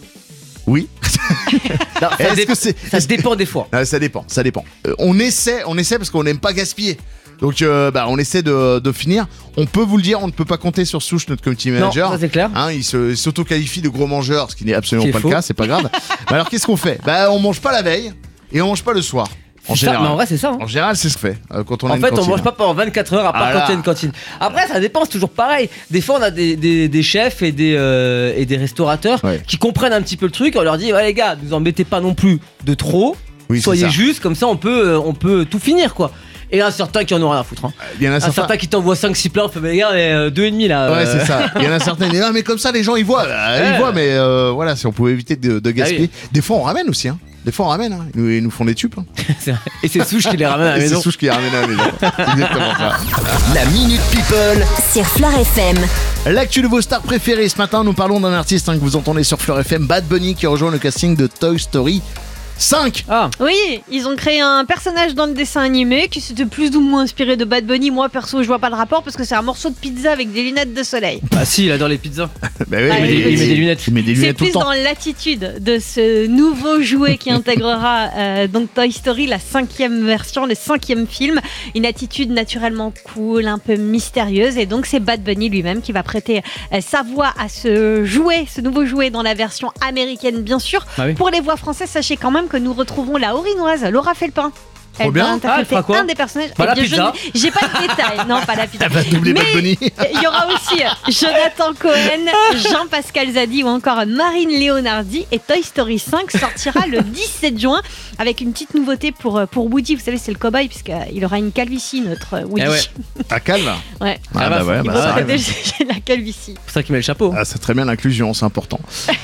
Speaker 3: Oui.
Speaker 5: Non, ça,
Speaker 3: Est-ce
Speaker 5: dé-
Speaker 3: que c'est
Speaker 5: ça dépend des fois.
Speaker 3: Ah, ça dépend, ça dépend. Euh, on essaie, on essaie parce qu'on n'aime pas gaspiller. Donc euh, bah, on essaie de, de finir. On peut vous le dire, on ne peut pas compter sur Souche, notre community
Speaker 5: Non,
Speaker 3: manager.
Speaker 5: ça c'est clair.
Speaker 3: Hein, il se- il s'auto-qualifie de gros mangeur, ce qui n'est absolument
Speaker 5: C'est
Speaker 3: pas
Speaker 5: faux.
Speaker 3: le cas, c'est pas grave. Mais alors qu'est-ce qu'on fait? Bah on mange pas la veille et on mange pas le soir. En
Speaker 5: C'est ça,
Speaker 3: général.
Speaker 5: mais en vrai c'est ça. hein.
Speaker 3: En général, c'est ce qu'on fait euh, quand on a
Speaker 5: En
Speaker 3: une
Speaker 5: fait, on
Speaker 3: cantine.
Speaker 5: mange pas pendant vingt-quatre heures à part
Speaker 3: Ah
Speaker 5: quand
Speaker 3: là.
Speaker 5: il y a une cantine. Après, ça dépend, c'est toujours pareil. Des fois, on a des, des, des chefs et des, euh, et des restaurateurs
Speaker 3: Ouais.
Speaker 5: qui comprennent un petit peu le truc. On leur dit, ouais, les gars, ne nous en mettez pas non plus de trop.
Speaker 3: Oui, c'est
Speaker 5: Soyez
Speaker 3: ça.
Speaker 5: juste, comme ça, on peut, euh, on peut tout finir, quoi. Et il y en a certains qui en ont rien à foutre. Hein.
Speaker 3: Il y en a
Speaker 5: Un
Speaker 3: certains.
Speaker 5: certain qui t'envoie cinq six plats, on fait, mais les gars, euh, deux et demi là.
Speaker 3: Ouais,
Speaker 5: euh.
Speaker 3: c'est ça. Il y en a certains qui disent ah mais comme ça les gens ils voient, Ah, ils
Speaker 5: Ouais.
Speaker 3: voient, mais euh, voilà, si on pouvait éviter de, de gaspiller.
Speaker 5: Ah
Speaker 3: Des fois on ramène aussi, hein. Des fois on ramène, hein. Ils, nous, ils nous font des tubes. Hein.
Speaker 5: C'est vrai. Et c'est Souche qui les ramène à la
Speaker 3: Et c'est
Speaker 5: maison.
Speaker 3: Souche qui les ramène à la maison. C'est exactement ça.
Speaker 1: La Minute People.
Speaker 2: Sur Flore F M.
Speaker 3: L'actu de vos stars préférées. Ce matin, nous parlons d'un artiste hein, que vous entendez sur Fleur F M, Bad Bunny, qui rejoint le casting de Toy Story cinq.
Speaker 5: Ah,
Speaker 4: Oui, ils ont créé un personnage dans le dessin animé qui s'était plus ou moins inspiré de Bad Bunny. Moi, perso, je vois pas le rapport parce que c'est un morceau de pizza avec des lunettes de soleil.
Speaker 5: bah si, il adore les pizzas.
Speaker 3: Bah oui,
Speaker 4: Ah,
Speaker 5: Il met
Speaker 4: oui,
Speaker 5: des,
Speaker 4: oui.
Speaker 5: il met des lunettes.
Speaker 3: Il met des
Speaker 4: C'est
Speaker 3: lunettes tout le
Speaker 4: plus
Speaker 3: temps.
Speaker 4: dans l'attitude de ce nouveau jouet qui intégrera euh, donc Toy Story, la cinquième version, le cinquième film. Une attitude naturellement cool, un peu mystérieuse. Et donc, c'est Bad Bunny lui-même qui va prêter euh, sa voix à ce jouet, ce nouveau jouet dans la version américaine, bien sûr.
Speaker 5: Ah oui.
Speaker 4: Pour les voix françaises, sachez quand même que nous retrouvons la Orinoise, Laura Felpin.
Speaker 3: Trop
Speaker 4: Elle
Speaker 3: bien.
Speaker 4: va
Speaker 5: Ah, elle
Speaker 4: interpréter
Speaker 5: fera quoi
Speaker 4: un des personnages.
Speaker 5: Pas
Speaker 4: Eh
Speaker 5: la
Speaker 4: bien, je
Speaker 5: pizza.
Speaker 4: n'ai- J'ai pas de détails. Non, pas la pizza.
Speaker 3: Elle va doubler
Speaker 4: Mais
Speaker 3: Bad Bunny.
Speaker 4: il y aura aussi Jonathan Cohen, Jean-Pascal Zadi ou encore Marine Leonardi. Et Toy Story cinq sortira le dix-sept juin avec une petite nouveauté pour, pour Woody. Vous savez, c'est le cow-boy puisqu'il aura une calvitie, notre Woody.
Speaker 5: Eh ouais.
Speaker 3: À calme.
Speaker 4: Ouais.
Speaker 3: Ah
Speaker 5: Ah
Speaker 3: bah
Speaker 5: bah,
Speaker 3: ouais,
Speaker 4: Il
Speaker 3: bah
Speaker 4: va
Speaker 3: ça
Speaker 4: traiter
Speaker 3: arrive.
Speaker 4: la calvitie.
Speaker 5: C'est pour ça qu'il met le chapeau.
Speaker 3: Ah, c'est très bien l'inclusion, c'est important.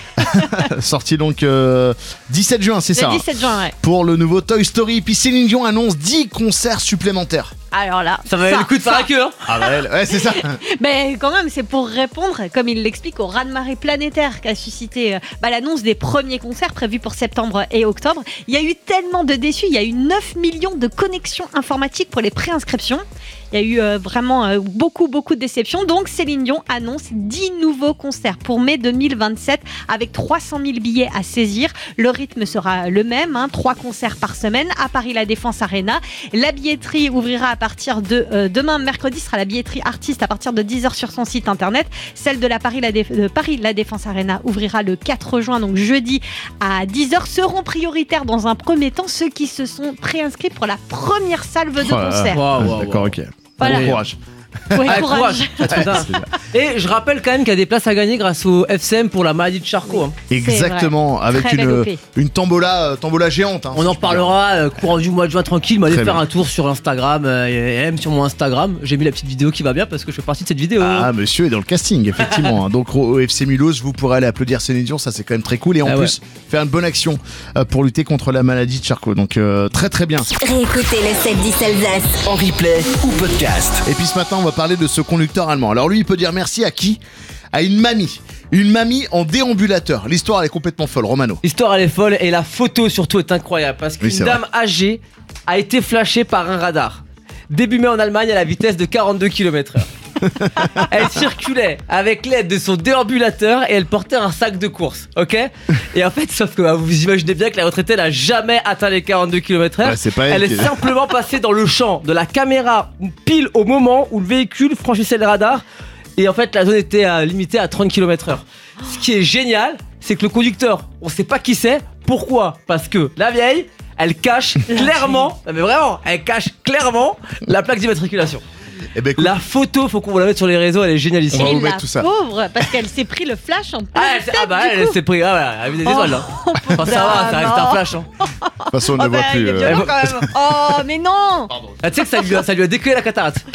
Speaker 3: Sorti donc euh, dix-sept juin, c'est ça.
Speaker 4: Le
Speaker 3: hein,
Speaker 4: dix-sept juin, ouais.
Speaker 3: pour le nouveau Toy Story. Puis Céline Dion annonce dix concerts supplémentaires.
Speaker 4: Alors là,
Speaker 5: Ça valait le coup de faire
Speaker 4: ça.
Speaker 5: la queue, hein.
Speaker 3: Ah bah elle- ouais, c'est ça.
Speaker 4: Mais quand même, c'est pour répondre, comme il l'explique, au raz-de-marée planétaire qu'a suscité euh, bah, l'annonce des premiers concerts prévus pour septembre et octobre. Il y a eu tellement de déçus, il y a eu neuf millions de connexions informatiques pour les préinscriptions. Il y a eu euh, vraiment euh, beaucoup, beaucoup de déceptions. Donc Céline Dion annonce dix nouveaux concerts pour mai deux mille vingt-sept avec trois cent mille billets à saisir. Le rythme sera le même, hein, trois concerts par semaine à Paris La Défense Arena. La billetterie ouvrira à partir de euh, demain, mercredi, sera la billetterie artiste à partir de dix heures sur son site internet. Celle de la Paris La, Déf- de Paris La Défense Arena ouvrira le quatre juin, donc jeudi à dix heures. Seront prioritaires dans un premier temps ceux qui se sont préinscrits pour la première salve de
Speaker 3: Oh là là.
Speaker 4: concert.
Speaker 5: Waouh, waouh,
Speaker 3: D'accord,
Speaker 5: waouh.
Speaker 3: ok.
Speaker 4: Voilà.
Speaker 3: Bon courage.
Speaker 4: Ouais,
Speaker 5: Ah,
Speaker 4: courage.
Speaker 5: courage. Ah, trop tard. Et je rappelle quand même qu'il y a des places à gagner grâce au F C M pour la maladie de Charcot. hein.
Speaker 3: Exactement,
Speaker 4: vrai.
Speaker 3: avec
Speaker 4: Très belle
Speaker 3: une,
Speaker 4: O P.
Speaker 3: une tombola, euh, tombola géante. hein,
Speaker 5: On
Speaker 3: si
Speaker 5: en
Speaker 3: je puis dire.
Speaker 5: reparlera euh, courant du mois de juin tranquille. M'allez
Speaker 3: Très
Speaker 5: faire
Speaker 3: bien.
Speaker 5: un tour sur Instagram euh, et même sur mon Instagram. J'ai mis la petite vidéo qui va bien parce que je fais partie de cette vidéo.
Speaker 3: Ah, monsieur est dans le casting, effectivement. hein. Donc au F C Mulhouse, vous pourrez aller applaudir Céline Dion, ça c'est quand même très cool. Et en
Speaker 5: Ah
Speaker 3: plus, faire une bonne action euh, pour lutter contre la maladie de Charcot. Donc euh, très très bien.
Speaker 2: Réécoutez le sept dix Alsace.
Speaker 1: En replay ou podcast.
Speaker 3: Et puis ce matin, on va parler de ce conducteur allemand. Alors lui, il peut dire merci à qui? À une mamie. Une mamie en déambulateur. L'histoire, elle est complètement folle, Romano.
Speaker 5: L'histoire elle est folle et la photo surtout est incroyable parce qu'une
Speaker 3: Oui, c'est
Speaker 5: dame âgée a été flashée par un radar. Début mai en Allemagne à la vitesse de quarante-deux kilomètres heure. Elle circulait avec l'aide de son déambulateur et elle portait un sac de course, ok? Et en fait, sauf que bah, vous imaginez bien que la retraitée n'a jamais atteint les quarante-deux kilomètres heure.
Speaker 3: Ouais, c'est pas elle
Speaker 5: Elle est
Speaker 3: qui-
Speaker 5: simplement passée dans le champ de la caméra pile au moment où le véhicule franchissait le radar. Et en fait, la zone était euh, limitée à trente kilomètres heure. Ce qui est génial, c'est que le conducteur, on sait pas qui c'est. Pourquoi? Parce que la vieille, elle cache clairement, non mais vraiment, elle cache clairement la plaque d'immatriculation.
Speaker 3: Eh ben, écoute,
Speaker 5: La photo, faut qu'on vous la mette sur les réseaux, elle est génialissime.
Speaker 3: On va
Speaker 4: Et
Speaker 3: vous mettre
Speaker 4: la
Speaker 3: tout ça.
Speaker 4: pauvre, parce qu'elle s'est pris le flash en pleine
Speaker 5: Ah, elle, s'est-
Speaker 4: tête,
Speaker 5: ah bah
Speaker 4: du
Speaker 5: elle, elle
Speaker 4: coup.
Speaker 5: s'est pris, ah ouais, elle a vu des étoiles là. Enfin, ça va, ça reste un flash. Hein.
Speaker 3: de toute façon, on ne
Speaker 4: Oh,
Speaker 3: le voit
Speaker 4: bah,
Speaker 3: plus.
Speaker 4: il est
Speaker 3: euh.
Speaker 4: violent quand même. Oh, mais non.
Speaker 5: Ah, tu sais que ça lui a, ça lui a décollé la cataracte.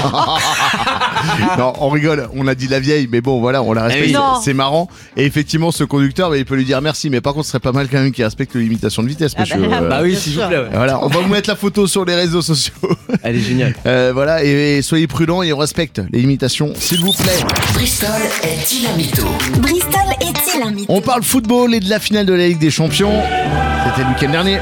Speaker 3: Non, on rigole, on a dit la vieille, mais bon, voilà, on la respecte,
Speaker 5: Eh oui.
Speaker 3: c'est-
Speaker 4: Non.
Speaker 3: c'est marrant. Et effectivement, ce conducteur, bah, il peut lui dire merci, mais par contre, ce serait pas mal quand même qu'il respecte les limitations de vitesse,
Speaker 4: Ah
Speaker 3: monsieur.
Speaker 4: bah,
Speaker 3: euh.
Speaker 5: Bah oui,
Speaker 4: bien
Speaker 5: s'il vous
Speaker 4: sûr.
Speaker 5: plaît. Ouais.
Speaker 3: Voilà, on va vous mettre la photo sur les réseaux sociaux.
Speaker 5: Elle est géniale.
Speaker 3: Euh, voilà, et, et soyez prudents et on respecte les limitations, s'il vous plaît.
Speaker 1: Bristol est-il un mytho?
Speaker 2: Bristol est-il un mythe?
Speaker 3: On parle football et de la finale de la Ligue des Champions. C'était le week-end dernier.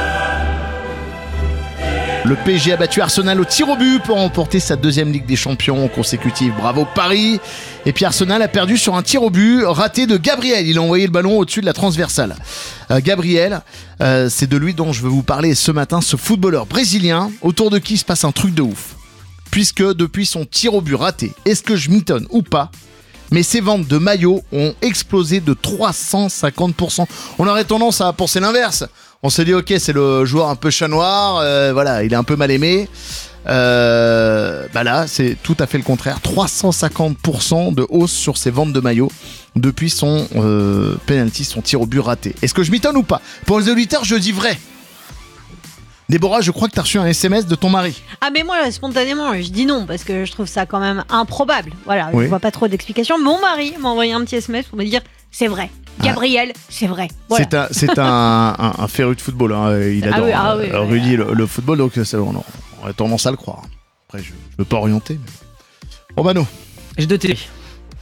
Speaker 3: Le P S G a battu Arsenal au tir au but pour remporter sa deuxième Ligue des Champions consécutive. Bravo Paris. Et puis Arsenal a perdu sur un tir au but raté de Gabriel. Il a envoyé le ballon au-dessus de la transversale. Euh, Gabriel, euh, c'est de lui dont je veux vous parler ce matin, ce footballeur brésilien autour de qui se passe un truc de ouf. Puisque depuis son tir au but raté, est-ce que je mitonne ou pas, mais ses ventes de maillots ont explosé de trois cent cinquante pour cent. On aurait tendance à penser l'inverse. On se dit ok, c'est le joueur un peu chat noir, euh, voilà, il est un peu mal aimé. Euh, bah là, c'est tout à fait le contraire. trois cent cinquante pour cent de hausse sur ses ventes de maillots depuis son euh, penalty, son tir au but raté. Est-ce que je mitonne ou pas? Pour les auditeurs, je dis vrai. Déborah, je crois que tu as reçu un S M S de ton mari.
Speaker 4: Ah mais moi spontanément je dis non parce que je trouve ça quand même improbable. Voilà,
Speaker 3: Oui.
Speaker 4: je vois pas trop d'explications. Mon mari m'a envoyé un petit S M S pour me dire c'est vrai. Gabriel, c'est vrai. Voilà.
Speaker 3: C'est un, c'est un, un, un féru de football. hein. Il
Speaker 4: Ah
Speaker 3: adore
Speaker 4: oui, ah
Speaker 3: euh,
Speaker 4: oui,
Speaker 3: euh,
Speaker 4: oui.
Speaker 3: Rudy le, le football, donc ça, on, on a tendance à le croire. Après, je ne veux pas orienter. Mais... Romano.
Speaker 5: J'ai deux télés.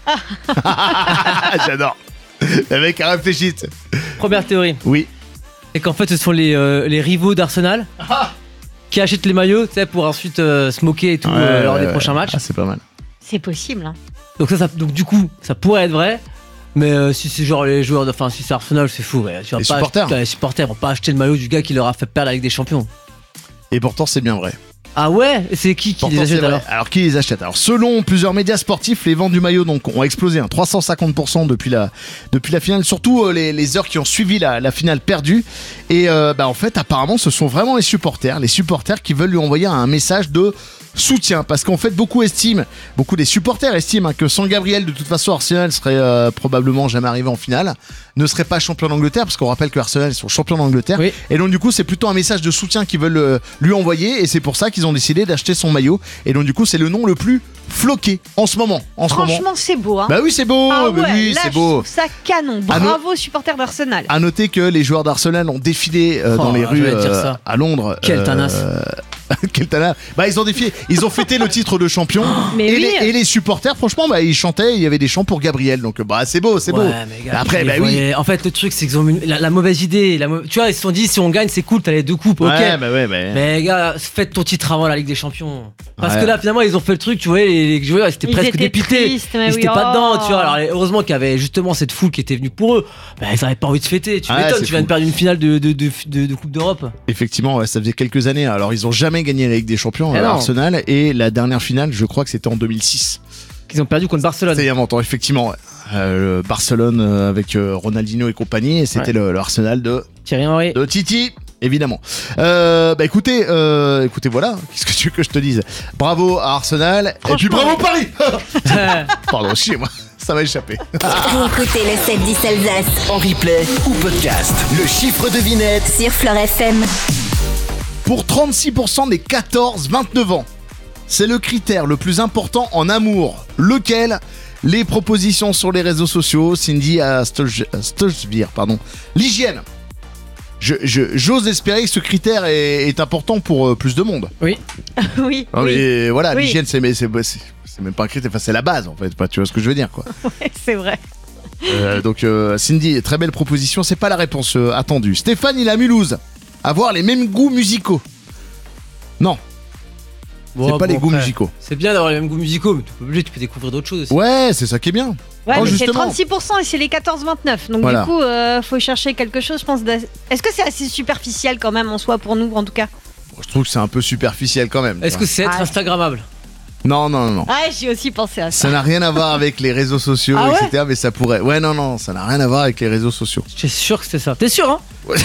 Speaker 3: J'adore. Le mec a réfléchi.
Speaker 5: Première théorie.
Speaker 3: Oui.
Speaker 5: Et qu'en fait, ce sont les, euh, les rivaux d'Arsenal qui achètent les maillots, tu sais, pour ensuite euh, se moquer et tout
Speaker 3: Ouais,
Speaker 5: euh, lors
Speaker 3: ouais,
Speaker 5: des
Speaker 3: ouais.
Speaker 5: prochains matchs.
Speaker 3: Ah, c'est pas mal.
Speaker 4: C'est possible. Hein.
Speaker 5: Donc ça, ça, donc du coup, ça pourrait être vrai. Mais euh, si c'est genre les joueurs, de, enfin si c'est Arsenal, c'est fou. Ouais. Tu vas
Speaker 3: Les
Speaker 5: pas
Speaker 3: supporters.
Speaker 5: acheter- les supporters vont pas acheter le maillot du gars qui leur a fait perdre avec des champions.
Speaker 3: Et pourtant, c'est bien vrai.
Speaker 5: Ah ouais, et c'est qui qui
Speaker 3: Pourtant,
Speaker 5: les
Speaker 3: c'est
Speaker 5: achète
Speaker 3: vrai.
Speaker 5: alors?
Speaker 3: Alors, qui les achète? Alors, selon plusieurs médias sportifs, les ventes du maillot donc, ont explosé, hein, trois cent cinquante pour cent depuis la, depuis la finale, surtout euh, les, les heures qui ont suivi la, la finale perdue. Et euh, bah, en fait, apparemment, ce sont vraiment les supporters, les supporters qui veulent lui envoyer un message de soutien. Parce qu'en fait, beaucoup estiment, beaucoup des supporters estiment hein, que sans Gabriel, de toute façon, Arsenal serait euh, probablement jamais arrivé en finale, ne serait pas champion d'Angleterre, parce qu'on rappelle que Arsenal ils sont champions d'Angleterre.
Speaker 5: Oui.
Speaker 3: Et donc, du coup, c'est plutôt un message de soutien qu'ils veulent euh, lui envoyer. Et c'est pour ça qu'ils ont décidé d'acheter son maillot. Et donc, du coup, c'est le nom le plus floqué en ce moment. En ce moment.
Speaker 4: Franchement, c'est beau. Hein.
Speaker 3: Bah oui, c'est beau.
Speaker 4: ah
Speaker 3: bah
Speaker 4: ouais,
Speaker 3: oui,
Speaker 4: là,
Speaker 3: c'est
Speaker 4: je
Speaker 3: beau.
Speaker 4: trouve ça canon.
Speaker 3: Ah non.
Speaker 4: Bravo aux supporters d'Arsenal.
Speaker 3: À noter que les joueurs d'Arsenal ont défilé euh, dans
Speaker 5: Oh,
Speaker 3: les
Speaker 5: je
Speaker 3: rues
Speaker 5: vais te dire
Speaker 3: euh,
Speaker 5: ça.
Speaker 3: à Londres.
Speaker 5: Quel tanas.
Speaker 3: Quel tanas. Bah ils ont défié, ils ont fêté le titre de champion.
Speaker 4: Mais
Speaker 3: et,
Speaker 4: oui.
Speaker 3: les, et les supporters, franchement, bah ils chantaient. Il y avait des chants pour Gabriel. Donc bah c'est beau, c'est beau.
Speaker 5: Ouais, mais gars,
Speaker 3: Après,
Speaker 5: ils
Speaker 3: bah
Speaker 5: les
Speaker 3: oui.
Speaker 5: voyaient. En fait, le truc, c'est qu'ils ont eu la, la mauvaise idée. La mau- Tu vois, ils se sont dit, si on gagne, c'est cool, t'as les deux coupes, ok.
Speaker 3: Ouais, bah ouais, bah.
Speaker 5: Mais gars, faites ton titre avant la Ligue des Champions. Parce
Speaker 3: Ouais.
Speaker 5: que là, finalement, ils ont fait le truc, tu vois, les, les joueurs, ils étaient
Speaker 4: Ils
Speaker 5: presque
Speaker 4: étaient
Speaker 5: dépités.
Speaker 4: tristes, mais
Speaker 5: ils
Speaker 4: oui,
Speaker 5: étaient pas
Speaker 4: oh.
Speaker 5: dedans, tu vois. Alors, heureusement qu'il y avait justement cette foule qui était venue pour eux. Bah, ils avaient pas envie de fêter. Tu
Speaker 3: Ouais,
Speaker 5: m'étonnes,
Speaker 3: c'est
Speaker 5: tu viens
Speaker 3: fou.
Speaker 5: de perdre une finale de, de, de, de- de Coupe d'Europe.
Speaker 3: Effectivement, ouais, ça faisait quelques années. Alors ils ont jamais gagné la Ligue des Champions,
Speaker 5: Eh
Speaker 3: euh,
Speaker 5: non.
Speaker 3: Arsenal. Et la dernière finale, je crois que c'était en deux mille six.
Speaker 5: Qu'ils ont perdu contre Barcelone.
Speaker 3: C'était il y a longtemps, effectivement. Ouais. Euh, le Barcelone euh, avec euh, Ronaldinho et compagnie. Et c'était le, le Arsenal de
Speaker 5: Thierry Henry.
Speaker 3: de Titi, évidemment. Euh, bah écoutez, euh, écoutez, voilà. Qu'est-ce que tu veux que je te dise? Bravo à Arsenal. Et puis bravo Paris. Pardon, excusez-moi, ça m'a échappé.
Speaker 2: Vous écoutez le sept dix Alsace
Speaker 1: En replay ou podcast, le chiffre devinette.
Speaker 2: sur Fleur F M.
Speaker 3: Pour trente-six pour cent des quatorze vingt-neuf ans, c'est le critère le plus important en amour. Lequel? Les propositions sur les réseaux sociaux. Cindy à Stolzvir, pardon. L'hygiène. Je, je- j'ose espérer que ce critère est, est important pour euh, plus de monde.
Speaker 5: Oui.
Speaker 4: oui.
Speaker 3: Ah,
Speaker 4: oui.
Speaker 3: mais voilà,
Speaker 4: Oui.
Speaker 3: l'hygiène, c'est, mais c'est, c'est, c'est même pas un critère, enfin, c'est la base en fait. Pas, tu vois ce que je veux dire, quoi.
Speaker 4: Ouais, c'est vrai.
Speaker 3: Euh, donc, euh, Cindy, très belle proposition. C'est pas la réponse euh, attendue. Stéphane, il a Mulhouse. Avoir les mêmes goûts musicaux. Non,
Speaker 5: Bon,
Speaker 3: c'est pas
Speaker 5: bon,
Speaker 3: les goûts
Speaker 5: après,
Speaker 3: musicaux.
Speaker 5: C'est bien d'avoir les mêmes goûts musicaux, mais tu peux, obligé, tu peux découvrir d'autres choses aussi.
Speaker 3: Ouais, c'est ça qui est bien.
Speaker 4: Ouais,
Speaker 3: Oh,
Speaker 4: mais c'est
Speaker 3: justement.
Speaker 4: trente-six pour cent et c'est les quatorze vingt-neuf. Donc
Speaker 3: Voilà.
Speaker 4: du coup, euh, faut chercher quelque chose, je pense. d'as- Est-ce que c'est assez superficiel quand même en soi pour nous, en tout cas?
Speaker 3: Je trouve que c'est un peu superficiel quand même. tu
Speaker 5: Est-ce
Speaker 3: vois.
Speaker 5: que c'est être
Speaker 4: Ah.
Speaker 5: Instagrammable?
Speaker 3: Non, non, non, non.
Speaker 4: Ah, j'ai aussi pensé à ça.
Speaker 3: Ça n'a rien à voir avec les réseaux sociaux,
Speaker 4: Ah ouais
Speaker 3: et cetera. Mais ça pourrait. Ouais, non, non, ça n'a rien à voir avec les réseaux sociaux.
Speaker 5: J'étais sûr que c'était ça. T'es sûr, hein?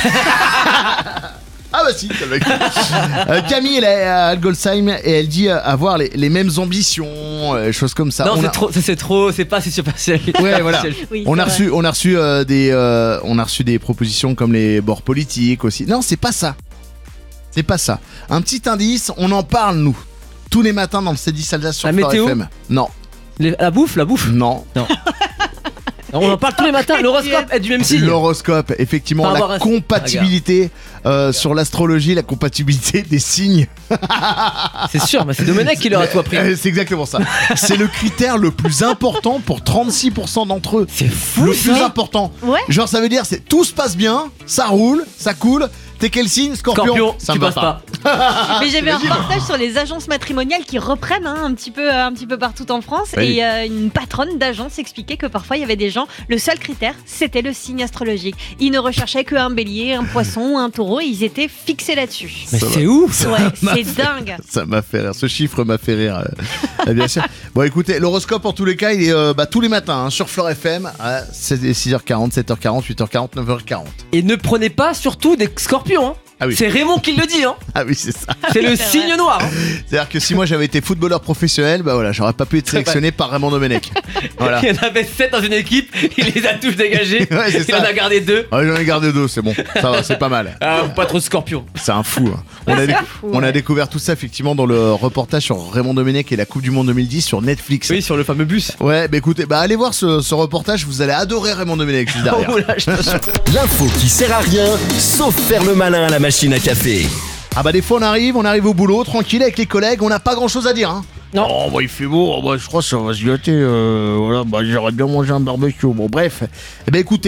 Speaker 3: Ah bah si, le mec. Euh, Camille, elle est à Algolsheim et elle dit euh, avoir les, les mêmes ambitions, euh, choses comme ça.
Speaker 5: Non,
Speaker 3: On
Speaker 5: c'est
Speaker 3: a-
Speaker 5: trop, ça, c'est trop, c'est pas si superficiel.
Speaker 3: Ouais, voilà.
Speaker 4: Oui,
Speaker 3: On
Speaker 4: c'est
Speaker 3: a
Speaker 4: vrai.
Speaker 3: reçu, on a reçu euh, des, euh, on a reçu des propositions comme les bords politiques aussi. Non, c'est pas ça. C'est pas ça. Un petit indice, on en parle nous tous les matins dans le C dix Alsace sur
Speaker 5: La
Speaker 3: Fleur
Speaker 5: météo
Speaker 3: F M. Non,
Speaker 5: Les- la bouffe, la bouffe.
Speaker 3: non.
Speaker 5: On en parle tous les matins. L'horoscope est du même signe.
Speaker 3: L'horoscope, effectivement,
Speaker 5: Par
Speaker 3: la
Speaker 5: rapport à-
Speaker 3: compatibilité euh, sur l'astrologie, la compatibilité des signes.
Speaker 5: C'est sûr, mais c'est Domenech qui leur a tout appris.
Speaker 3: Euh, C'est exactement ça. C'est le critère le plus important pour trente-six pour cent d'entre eux.
Speaker 5: C'est fou,
Speaker 3: Le
Speaker 5: ça.
Speaker 3: plus important.
Speaker 4: Ouais.
Speaker 3: Genre, ça veut dire, c'est tout se passe bien, ça roule, ça coule. T'es quel signe? Scorpion.
Speaker 5: Scorpion,
Speaker 3: ça
Speaker 5: tu
Speaker 3: me va
Speaker 5: passes pas.
Speaker 4: Mais j'avais un reportage sur les agences matrimoniales qui reprennent hein, un, petit peu, un petit peu partout en France.
Speaker 3: Oui.
Speaker 4: Et euh, une patronne d'agence expliquait que parfois il y avait des gens, le seul critère, c'était le signe astrologique. Ils ne recherchaient qu'un bélier, un poisson, un taureau, et ils étaient fixés là-dessus.
Speaker 5: Mais
Speaker 3: Ça
Speaker 5: c'est ouf.
Speaker 4: Ouais,
Speaker 3: m'a
Speaker 4: c'est
Speaker 3: fait-
Speaker 4: dingue.
Speaker 3: Ça m'a fait rire. Ce chiffre m'a fait rire. euh, bien sûr. Bon, écoutez, l'horoscope, en tous les cas, il est euh, bah, tous les matins hein, sur Fleur F M à six heures quarante, sept heures quarante, huit heures quarante, neuf heures quarante.
Speaker 5: Et ne prenez pas surtout des scorpions. Hein.
Speaker 3: Ah oui.
Speaker 5: C'est Raymond qui le dit. Hein.
Speaker 3: Ah oui, c'est ça.
Speaker 5: C'est le
Speaker 4: c'est
Speaker 5: signe
Speaker 4: vrai.
Speaker 5: noir. Hein.
Speaker 3: C'est-à-dire que si moi j'avais été footballeur professionnel, bah voilà, j'aurais pas pu être sélectionné par Raymond Domenech. Voilà.
Speaker 5: Il y en avait sept dans une équipe. Il les a tous dégagés.
Speaker 3: Ouais, c'est
Speaker 5: Il en
Speaker 3: ça.
Speaker 5: a gardé deux.
Speaker 3: Ah, j'en ai gardé deux, c'est bon. Ça va, c'est pas mal.
Speaker 5: Ah, pas trop de scorpions.
Speaker 3: C'est un fou. hein. On,
Speaker 4: Ouais,
Speaker 3: a,
Speaker 4: c'est
Speaker 3: déc-
Speaker 4: un fou,
Speaker 3: on a
Speaker 4: ouais.
Speaker 3: découvert tout ça effectivement dans le reportage sur Raymond Domenech et la Coupe du Monde deux mille dix sur Netflix.
Speaker 5: Oui, sur le fameux bus.
Speaker 3: Ouais, bah écoutez, bah allez voir ce, ce reportage, vous allez adorer Raymond Domenech juste derrière.
Speaker 5: Oh là, je te-
Speaker 1: L'info qui sert à rien, sauf faire le malin à la machine à café.
Speaker 3: Ah bah des fois on arrive, on arrive au boulot, tranquille avec les collègues, on n'a pas grand chose à dire hein.
Speaker 5: Non.
Speaker 3: Oh bah il fait beau, oh, bah, je crois que ça va se gâter, euh, voilà, bah j'aurais bien mangé un barbecue, bon bref. Eh bah écoutez,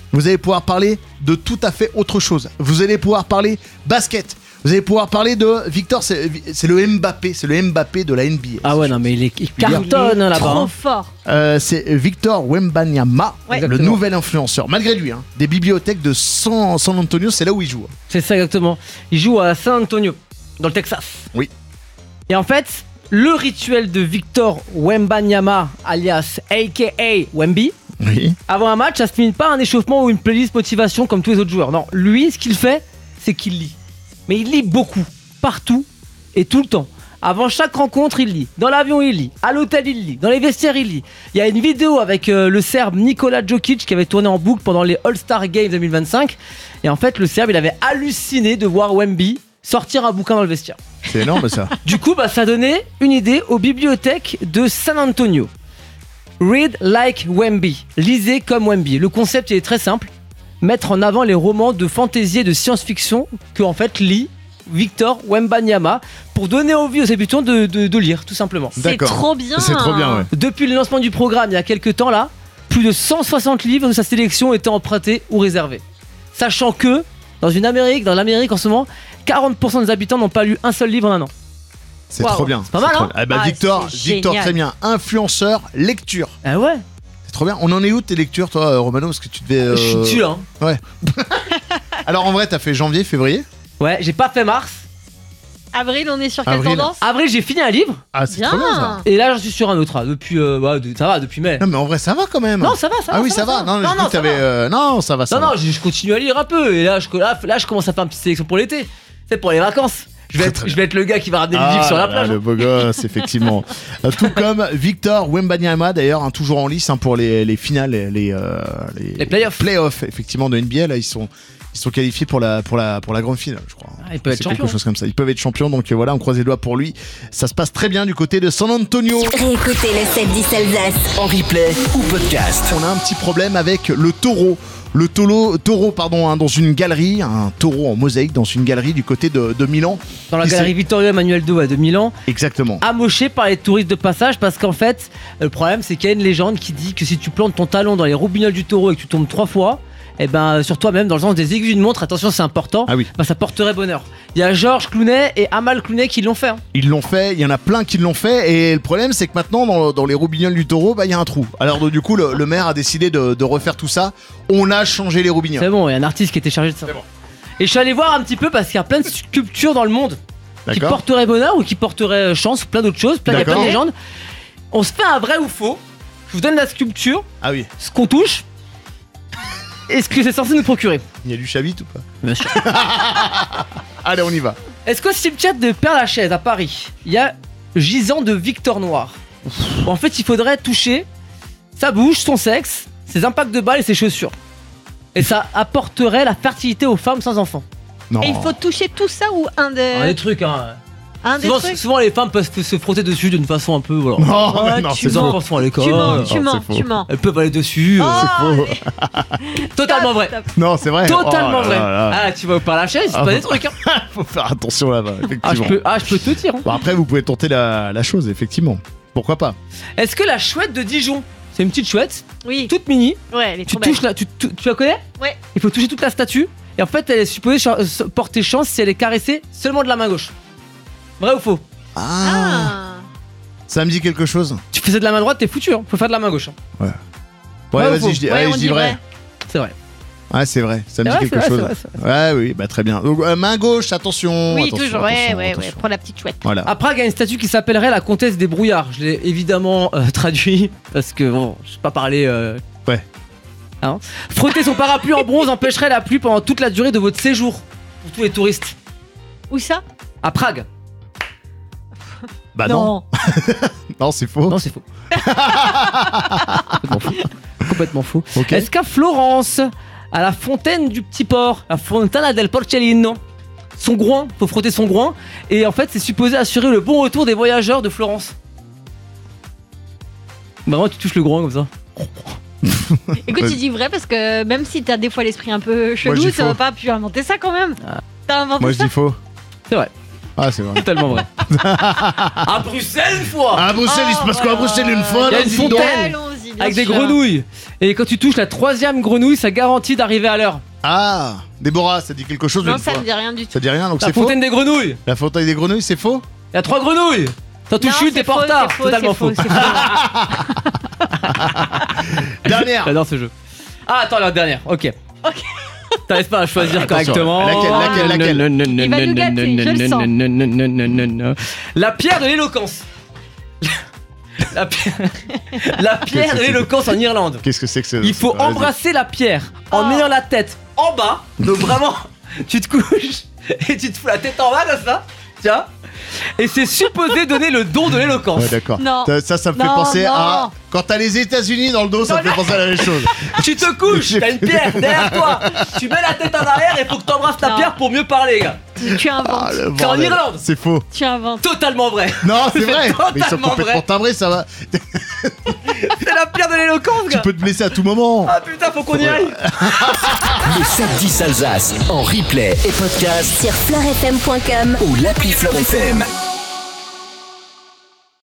Speaker 3: vous allez pouvoir parler de tout à fait autre chose. Vous allez pouvoir parler basket. Vous allez pouvoir parler de Victor, c'est, c'est le Mbappé, c'est le Mbappé de la N B A.
Speaker 5: Ah ouais, non, mais il, est, il cartonne hein, là-bas.
Speaker 4: Trop
Speaker 5: hein.
Speaker 4: fort.
Speaker 3: Euh, c'est Victor Wembanyama,
Speaker 4: Ouais.
Speaker 3: le
Speaker 5: Exactement.
Speaker 3: nouvel influenceur. Malgré lui, hein, des bibliothèques de San, San Antonio, c'est là où il joue.
Speaker 5: C'est ça exactement. Il joue à San Antonio, dans le Texas.
Speaker 3: Oui.
Speaker 5: Et en fait, le rituel de Victor Wembanyama, alias A K A Wemby,
Speaker 3: Oui.
Speaker 5: avant un match, ça se finit pas un échauffement ou une playlist motivation comme tous les autres joueurs. Non, lui, ce qu'il fait, c'est qu'il lit. Mais il lit beaucoup, partout et tout le temps. Avant chaque rencontre, il lit. Dans l'avion, il lit. À l'hôtel, il lit. Dans les vestiaires, il lit. Il y a une vidéo avec euh, le Serbe Nikola Jokic qui avait tourné en boucle pendant les All-Star Games deux mille vingt-cinq. Et en fait, le Serbe, il avait halluciné de voir Wemby sortir un bouquin dans le vestiaire.
Speaker 3: C'est énorme ça.
Speaker 5: Du coup, bah, ça donnait une idée aux bibliothèques de San Antonio. Read like Wemby. Lisez comme Wemby. Le concept il est très simple. Mettre en avant les romans de fantasy et de science-fiction que en fait lit Victor Wembanyama pour donner envie aux habitants de, de, de lire, tout simplement.
Speaker 4: C'est
Speaker 3: D'accord.
Speaker 4: trop bien.
Speaker 3: C'est trop bien, ouais.
Speaker 5: Depuis le lancement du programme il y a quelques temps là, plus de cent soixante livres de sa sélection étaient empruntés ou réservés. Sachant que, dans une Amérique, dans l'Amérique en ce moment, quarante pour cent des habitants n'ont pas lu un seul livre en un an.
Speaker 3: C'est
Speaker 5: Waouh.
Speaker 3: trop bien.
Speaker 5: C'est pas mal,
Speaker 3: trop
Speaker 5: hein
Speaker 3: bien. Ah bah
Speaker 4: Ah,
Speaker 3: Victor,
Speaker 4: c'est
Speaker 3: Victor,
Speaker 4: génial.
Speaker 3: très bien. Influenceur, lecture.
Speaker 5: Ah ouais.
Speaker 3: C'est trop bien. On en est où tes lectures, toi, euh, Romano? Parce que tu devais. euh,
Speaker 5: Je suis dessus là. hein.
Speaker 3: Alors en vrai, t'as fait janvier, février.
Speaker 5: Ouais, j'ai pas fait mars.
Speaker 4: Avril, on est sur quelle
Speaker 3: Avril.
Speaker 4: tendance?
Speaker 5: Avril, j'ai fini un livre.
Speaker 3: Ah, c'est
Speaker 4: Bien.
Speaker 3: trop bien ça.
Speaker 5: Et là, j'en suis sur un autre. là, Depuis, euh, ouais, de- ça va, depuis mai.
Speaker 3: Non, mais en vrai, ça va quand même.
Speaker 5: Non, ça va, ça va.
Speaker 3: ah oui, ça, va. Non,
Speaker 5: non,
Speaker 3: j'ai cru
Speaker 5: non,
Speaker 3: que
Speaker 5: ça
Speaker 3: t'avais.
Speaker 5: va.
Speaker 3: euh, Non, ça va, ça
Speaker 5: Non,
Speaker 3: va.
Speaker 5: non, je, je continue à lire un peu. Et là, je, là, là, je commence à faire une petite sélection pour l'été. C'est pour les vacances. Je vais,
Speaker 3: Très,
Speaker 5: être,
Speaker 3: très
Speaker 5: je vais être le gars qui va ramener le
Speaker 3: Ah
Speaker 5: livre sur la
Speaker 3: là
Speaker 5: plage.
Speaker 3: là, le beau gosse, effectivement. Euh, Tout comme Victor Wembanyama, d'ailleurs, hein, toujours en lice hein, pour les, les finales, les, euh,
Speaker 5: Les playoffs.
Speaker 3: playoffs, effectivement, de N B A. Là, ils sont, ils sont qualifiés pour la, pour la, pour la grande finale, je crois.
Speaker 5: Ah, ils peuvent être
Speaker 3: C'est
Speaker 5: champions.
Speaker 3: quelque chose comme ça. Ils peuvent être champions, donc euh, voilà, on croise les doigts pour lui. Ça se passe très bien du côté de San Antonio.
Speaker 2: Réécoutez le sept dix Alsace.
Speaker 1: En replay ou podcast.
Speaker 3: On a un petit problème avec le taureau. Le taureau, taureau pardon, hein, dans une galerie, un taureau en mosaïque dans une galerie du côté de, de Milan.
Speaker 5: Dans la
Speaker 3: Il
Speaker 5: galerie
Speaker 3: s'est-
Speaker 5: Vittorio Emanuele deux de Milan,
Speaker 3: Exactement.
Speaker 5: amoché par les touristes de passage parce qu'en fait, le problème c'est qu'il y a une légende qui dit que si tu plantes ton talon dans les roubignoles du taureau et que tu tombes trois fois, et ben sur toi-même dans le sens des aiguilles d'une montre, attention c'est important,
Speaker 3: Ah oui.
Speaker 5: bah, ça porterait bonheur. Il y a Georges Clounet et Amal Clounet qui l'ont fait. hein.
Speaker 3: Ils l'ont fait, il y en a plein qui l'ont fait, et le problème c'est que maintenant dans, dans les roubignoles du taureau, bah il y a un trou. Alors donc, du coup le, le maire a décidé de, de refaire tout ça. On a changé les roubignoles.
Speaker 5: C'est bon, il y a un artiste qui était chargé de ça.
Speaker 3: C'est bon.
Speaker 5: Et je suis allé voir un petit peu parce qu'il y a plein de sculptures dans le monde qui
Speaker 3: D'accord.
Speaker 5: porteraient bonheur ou qui porteraient chance, ou plein d'autres choses. Plein- Il y a plein de
Speaker 3: D'accord.
Speaker 5: légendes. On se fait un vrai ou faux. Je vous donne la sculpture,
Speaker 3: Ah oui,
Speaker 5: ce qu'on touche, et ce que c'est censé nous procurer.
Speaker 3: il y a du chavit ou pas?
Speaker 5: Bien sûr.
Speaker 3: Allez, on y va.
Speaker 5: Est-ce qu'au cimetière de Père-Lachaise à Paris, il y a gisant de Victor Noir? En fait, il faudrait toucher sa bouche, son sexe, ses impacts de balles et ses chaussures. Et ça apporterait la fertilité aux femmes sans enfants.
Speaker 3: Non.
Speaker 4: Et il faut toucher tout ça ou un des,
Speaker 5: Un des trucs, hein.
Speaker 4: un des
Speaker 5: Souvent,
Speaker 4: trucs
Speaker 5: souvent, les femmes peuvent se frotter dessus d'une façon un peu. Voilà.
Speaker 3: Non,
Speaker 4: Oh,
Speaker 3: mais non,
Speaker 4: tu
Speaker 3: c'est
Speaker 5: Les
Speaker 3: faux.
Speaker 5: enfants sont à l'école.
Speaker 4: Tu mens, tu
Speaker 3: Non,
Speaker 4: mens,
Speaker 3: c'est faux.
Speaker 4: tu mens.
Speaker 5: Elles peuvent aller dessus. euh,
Speaker 4: Oh,
Speaker 5: Totalement vrai.
Speaker 4: stop.
Speaker 3: Non, c'est vrai.
Speaker 5: Totalement
Speaker 3: Oh là
Speaker 5: vrai.
Speaker 3: là là.
Speaker 5: Ah, tu vas au Père-Lachaise, c'est
Speaker 3: Ah,
Speaker 5: pas
Speaker 3: faut-
Speaker 5: des trucs. Hein.
Speaker 3: Faut faire attention là-bas,
Speaker 5: Ah, je
Speaker 3: effectivement.
Speaker 5: peux, ah, je peux te dire. hein.
Speaker 3: Bon, après, vous pouvez tenter la, la chose, effectivement. Pourquoi pas?
Speaker 5: Est-ce que la chouette de Dijon, c'est une petite chouette,
Speaker 4: Oui,
Speaker 5: toute mini,
Speaker 4: ouais, elle est
Speaker 5: tu
Speaker 4: trop belle.
Speaker 5: touches la, tu, tu, tu la connais?
Speaker 4: Ouais.
Speaker 5: Il faut toucher toute la statue. Et en fait, elle est supposée ch- euh, porter chance si elle est caressée seulement de la main gauche. Vrai ou faux?
Speaker 3: Ah,
Speaker 4: Ah,
Speaker 3: ça me dit quelque chose.
Speaker 5: Tu faisais de la main droite, t'es foutu. Hein. Faut faire de la main gauche. hein.
Speaker 3: Ouais,
Speaker 5: Ouais,
Speaker 3: vas-y,
Speaker 5: faut-
Speaker 3: je dis,
Speaker 4: ouais,
Speaker 3: allez,
Speaker 4: on
Speaker 3: je
Speaker 4: dit
Speaker 3: dis vrai.
Speaker 4: vrai.
Speaker 5: C'est vrai.
Speaker 3: Ouais, c'est vrai, ça me
Speaker 5: C'est
Speaker 3: dit
Speaker 5: vrai,
Speaker 3: quelque
Speaker 5: c'est
Speaker 3: chose.
Speaker 5: vrai, c'est vrai,
Speaker 3: Ouais, oui, bah très bien. Donc, euh, main gauche, attention.
Speaker 4: Oui,
Speaker 3: attention,
Speaker 4: toujours, ouais,
Speaker 3: attention,
Speaker 4: ouais, ouais,
Speaker 3: attention.
Speaker 4: pour la petite chouette.
Speaker 3: Voilà.
Speaker 5: À Prague, il y a une statue qui s'appellerait la comtesse des brouillards. Je l'ai évidemment euh, traduit parce que bon, je sais pas parler. euh,
Speaker 3: Ouais.
Speaker 5: Hein. Frotter son parapluie en bronze empêcherait la pluie pendant toute la durée de votre séjour pour tous les touristes.
Speaker 4: Où ça?
Speaker 5: À Prague.
Speaker 3: Bah non, non, c'est faux.
Speaker 5: Non, c'est faux. Complètement faux. Complètement faux.
Speaker 3: Ok.
Speaker 5: Est-ce qu'à Florence, à la fontaine du petit port, la Fontana del Porcellino, son groin, faut frotter son groin, et en fait, c'est supposé assurer le bon retour des voyageurs de Florence. Bah, moi, tu touches le groin comme ça.
Speaker 4: Écoute,
Speaker 3: Vas-y.
Speaker 4: tu dis vrai parce que même si t'as des fois l'esprit un peu
Speaker 3: Moi,
Speaker 4: chelou,
Speaker 3: je dis
Speaker 4: ça va
Speaker 3: faux.
Speaker 4: pas pu inventer ça quand même. T'as inventé
Speaker 3: Moi, je
Speaker 4: ça?
Speaker 3: dis faux.
Speaker 5: C'est vrai.
Speaker 3: Ah, c'est vrai.
Speaker 5: Totalement vrai. À Bruxelles, une fois.
Speaker 3: À Bruxelles, il se passe quoi à Bruxelles une fois
Speaker 5: Il y a
Speaker 3: là,
Speaker 5: une
Speaker 3: dis donc.
Speaker 5: fontaine.
Speaker 4: Allons-y. dit, bien
Speaker 5: avec des
Speaker 4: sûr.
Speaker 5: grenouilles. Et quand tu touches la troisième grenouille, ça garantit d'arriver à l'heure.
Speaker 3: Ah, Déborah, ça dit quelque chose
Speaker 4: Non,
Speaker 3: une
Speaker 4: ça
Speaker 3: fois.
Speaker 4: me dit rien du tout.
Speaker 3: Ça dit rien, donc
Speaker 5: La
Speaker 3: c'est faux.
Speaker 5: fontaine des grenouilles.
Speaker 3: La fontaine des grenouilles, c'est faux.
Speaker 5: Il y a trois grenouilles. T'en
Speaker 4: Non,
Speaker 5: touches une,
Speaker 4: c'est
Speaker 5: t'es pas en
Speaker 4: faux,
Speaker 5: retard.
Speaker 4: c'est faux,
Speaker 5: Totalement
Speaker 4: c'est faux,
Speaker 5: faux.
Speaker 4: c'est faux.
Speaker 3: Dernière.
Speaker 5: J'adore ce jeu. Ah, attends, la dernière. Ok.
Speaker 4: Ok.
Speaker 5: T'arrives pas à choisir
Speaker 3: Attention,
Speaker 5: correctement.
Speaker 3: laquelle, laquelle, laquelle
Speaker 5: Non, non, non,
Speaker 4: Il va
Speaker 5: non,
Speaker 4: nous gâter,
Speaker 5: non,
Speaker 4: je le
Speaker 5: non,
Speaker 4: sens.
Speaker 5: non, non, non, non, non, non. La pierre de l'éloquence. La pierre, la pierre
Speaker 3: Qu'est-ce
Speaker 5: de
Speaker 3: que c'est
Speaker 5: l'éloquence en Irlande.
Speaker 3: Qu'est-ce que c'est que ce.
Speaker 5: Il faut
Speaker 3: Vas-y.
Speaker 5: embrasser la pierre en
Speaker 4: Oh.
Speaker 5: ayant la tête en bas. Donc vraiment, tu te couches et tu te fous la tête en bas comme ça. Tiens. Et c'est supposé donner le don de l'éloquence.
Speaker 3: Ouais, d'accord.
Speaker 4: Non.
Speaker 3: Ça, ça, ça me fait
Speaker 4: Non,
Speaker 3: penser
Speaker 4: non.
Speaker 3: à. Quand t'as les États-Unis dans le dos, ça me fait penser à la même chose.
Speaker 5: Tu te couches, t'as une pierre derrière toi. Tu mets la tête en arrière et faut que t'embrasses la
Speaker 4: Non.
Speaker 5: pierre pour mieux parler, gars.
Speaker 4: Tu, tu inventes.
Speaker 3: Ah, le
Speaker 5: C'est en
Speaker 3: bordel.
Speaker 5: Irlande.
Speaker 3: C'est faux.
Speaker 4: Tu inventes.
Speaker 5: Totalement vrai.
Speaker 3: Non, c'est vrai. Mais ils sont
Speaker 5: totalement
Speaker 3: complètement
Speaker 5: vrai.
Speaker 3: timbrés, ça va.
Speaker 5: C'est la pierre de l'éloquence,
Speaker 3: Tu
Speaker 5: gars.
Speaker 3: peux te blesser à tout moment.
Speaker 5: Ah putain, faut qu'on y aille.
Speaker 1: Le sept dix Alsace en replay et podcast
Speaker 2: Sur fleurfm point com.
Speaker 1: ou l'appli Fleur F M.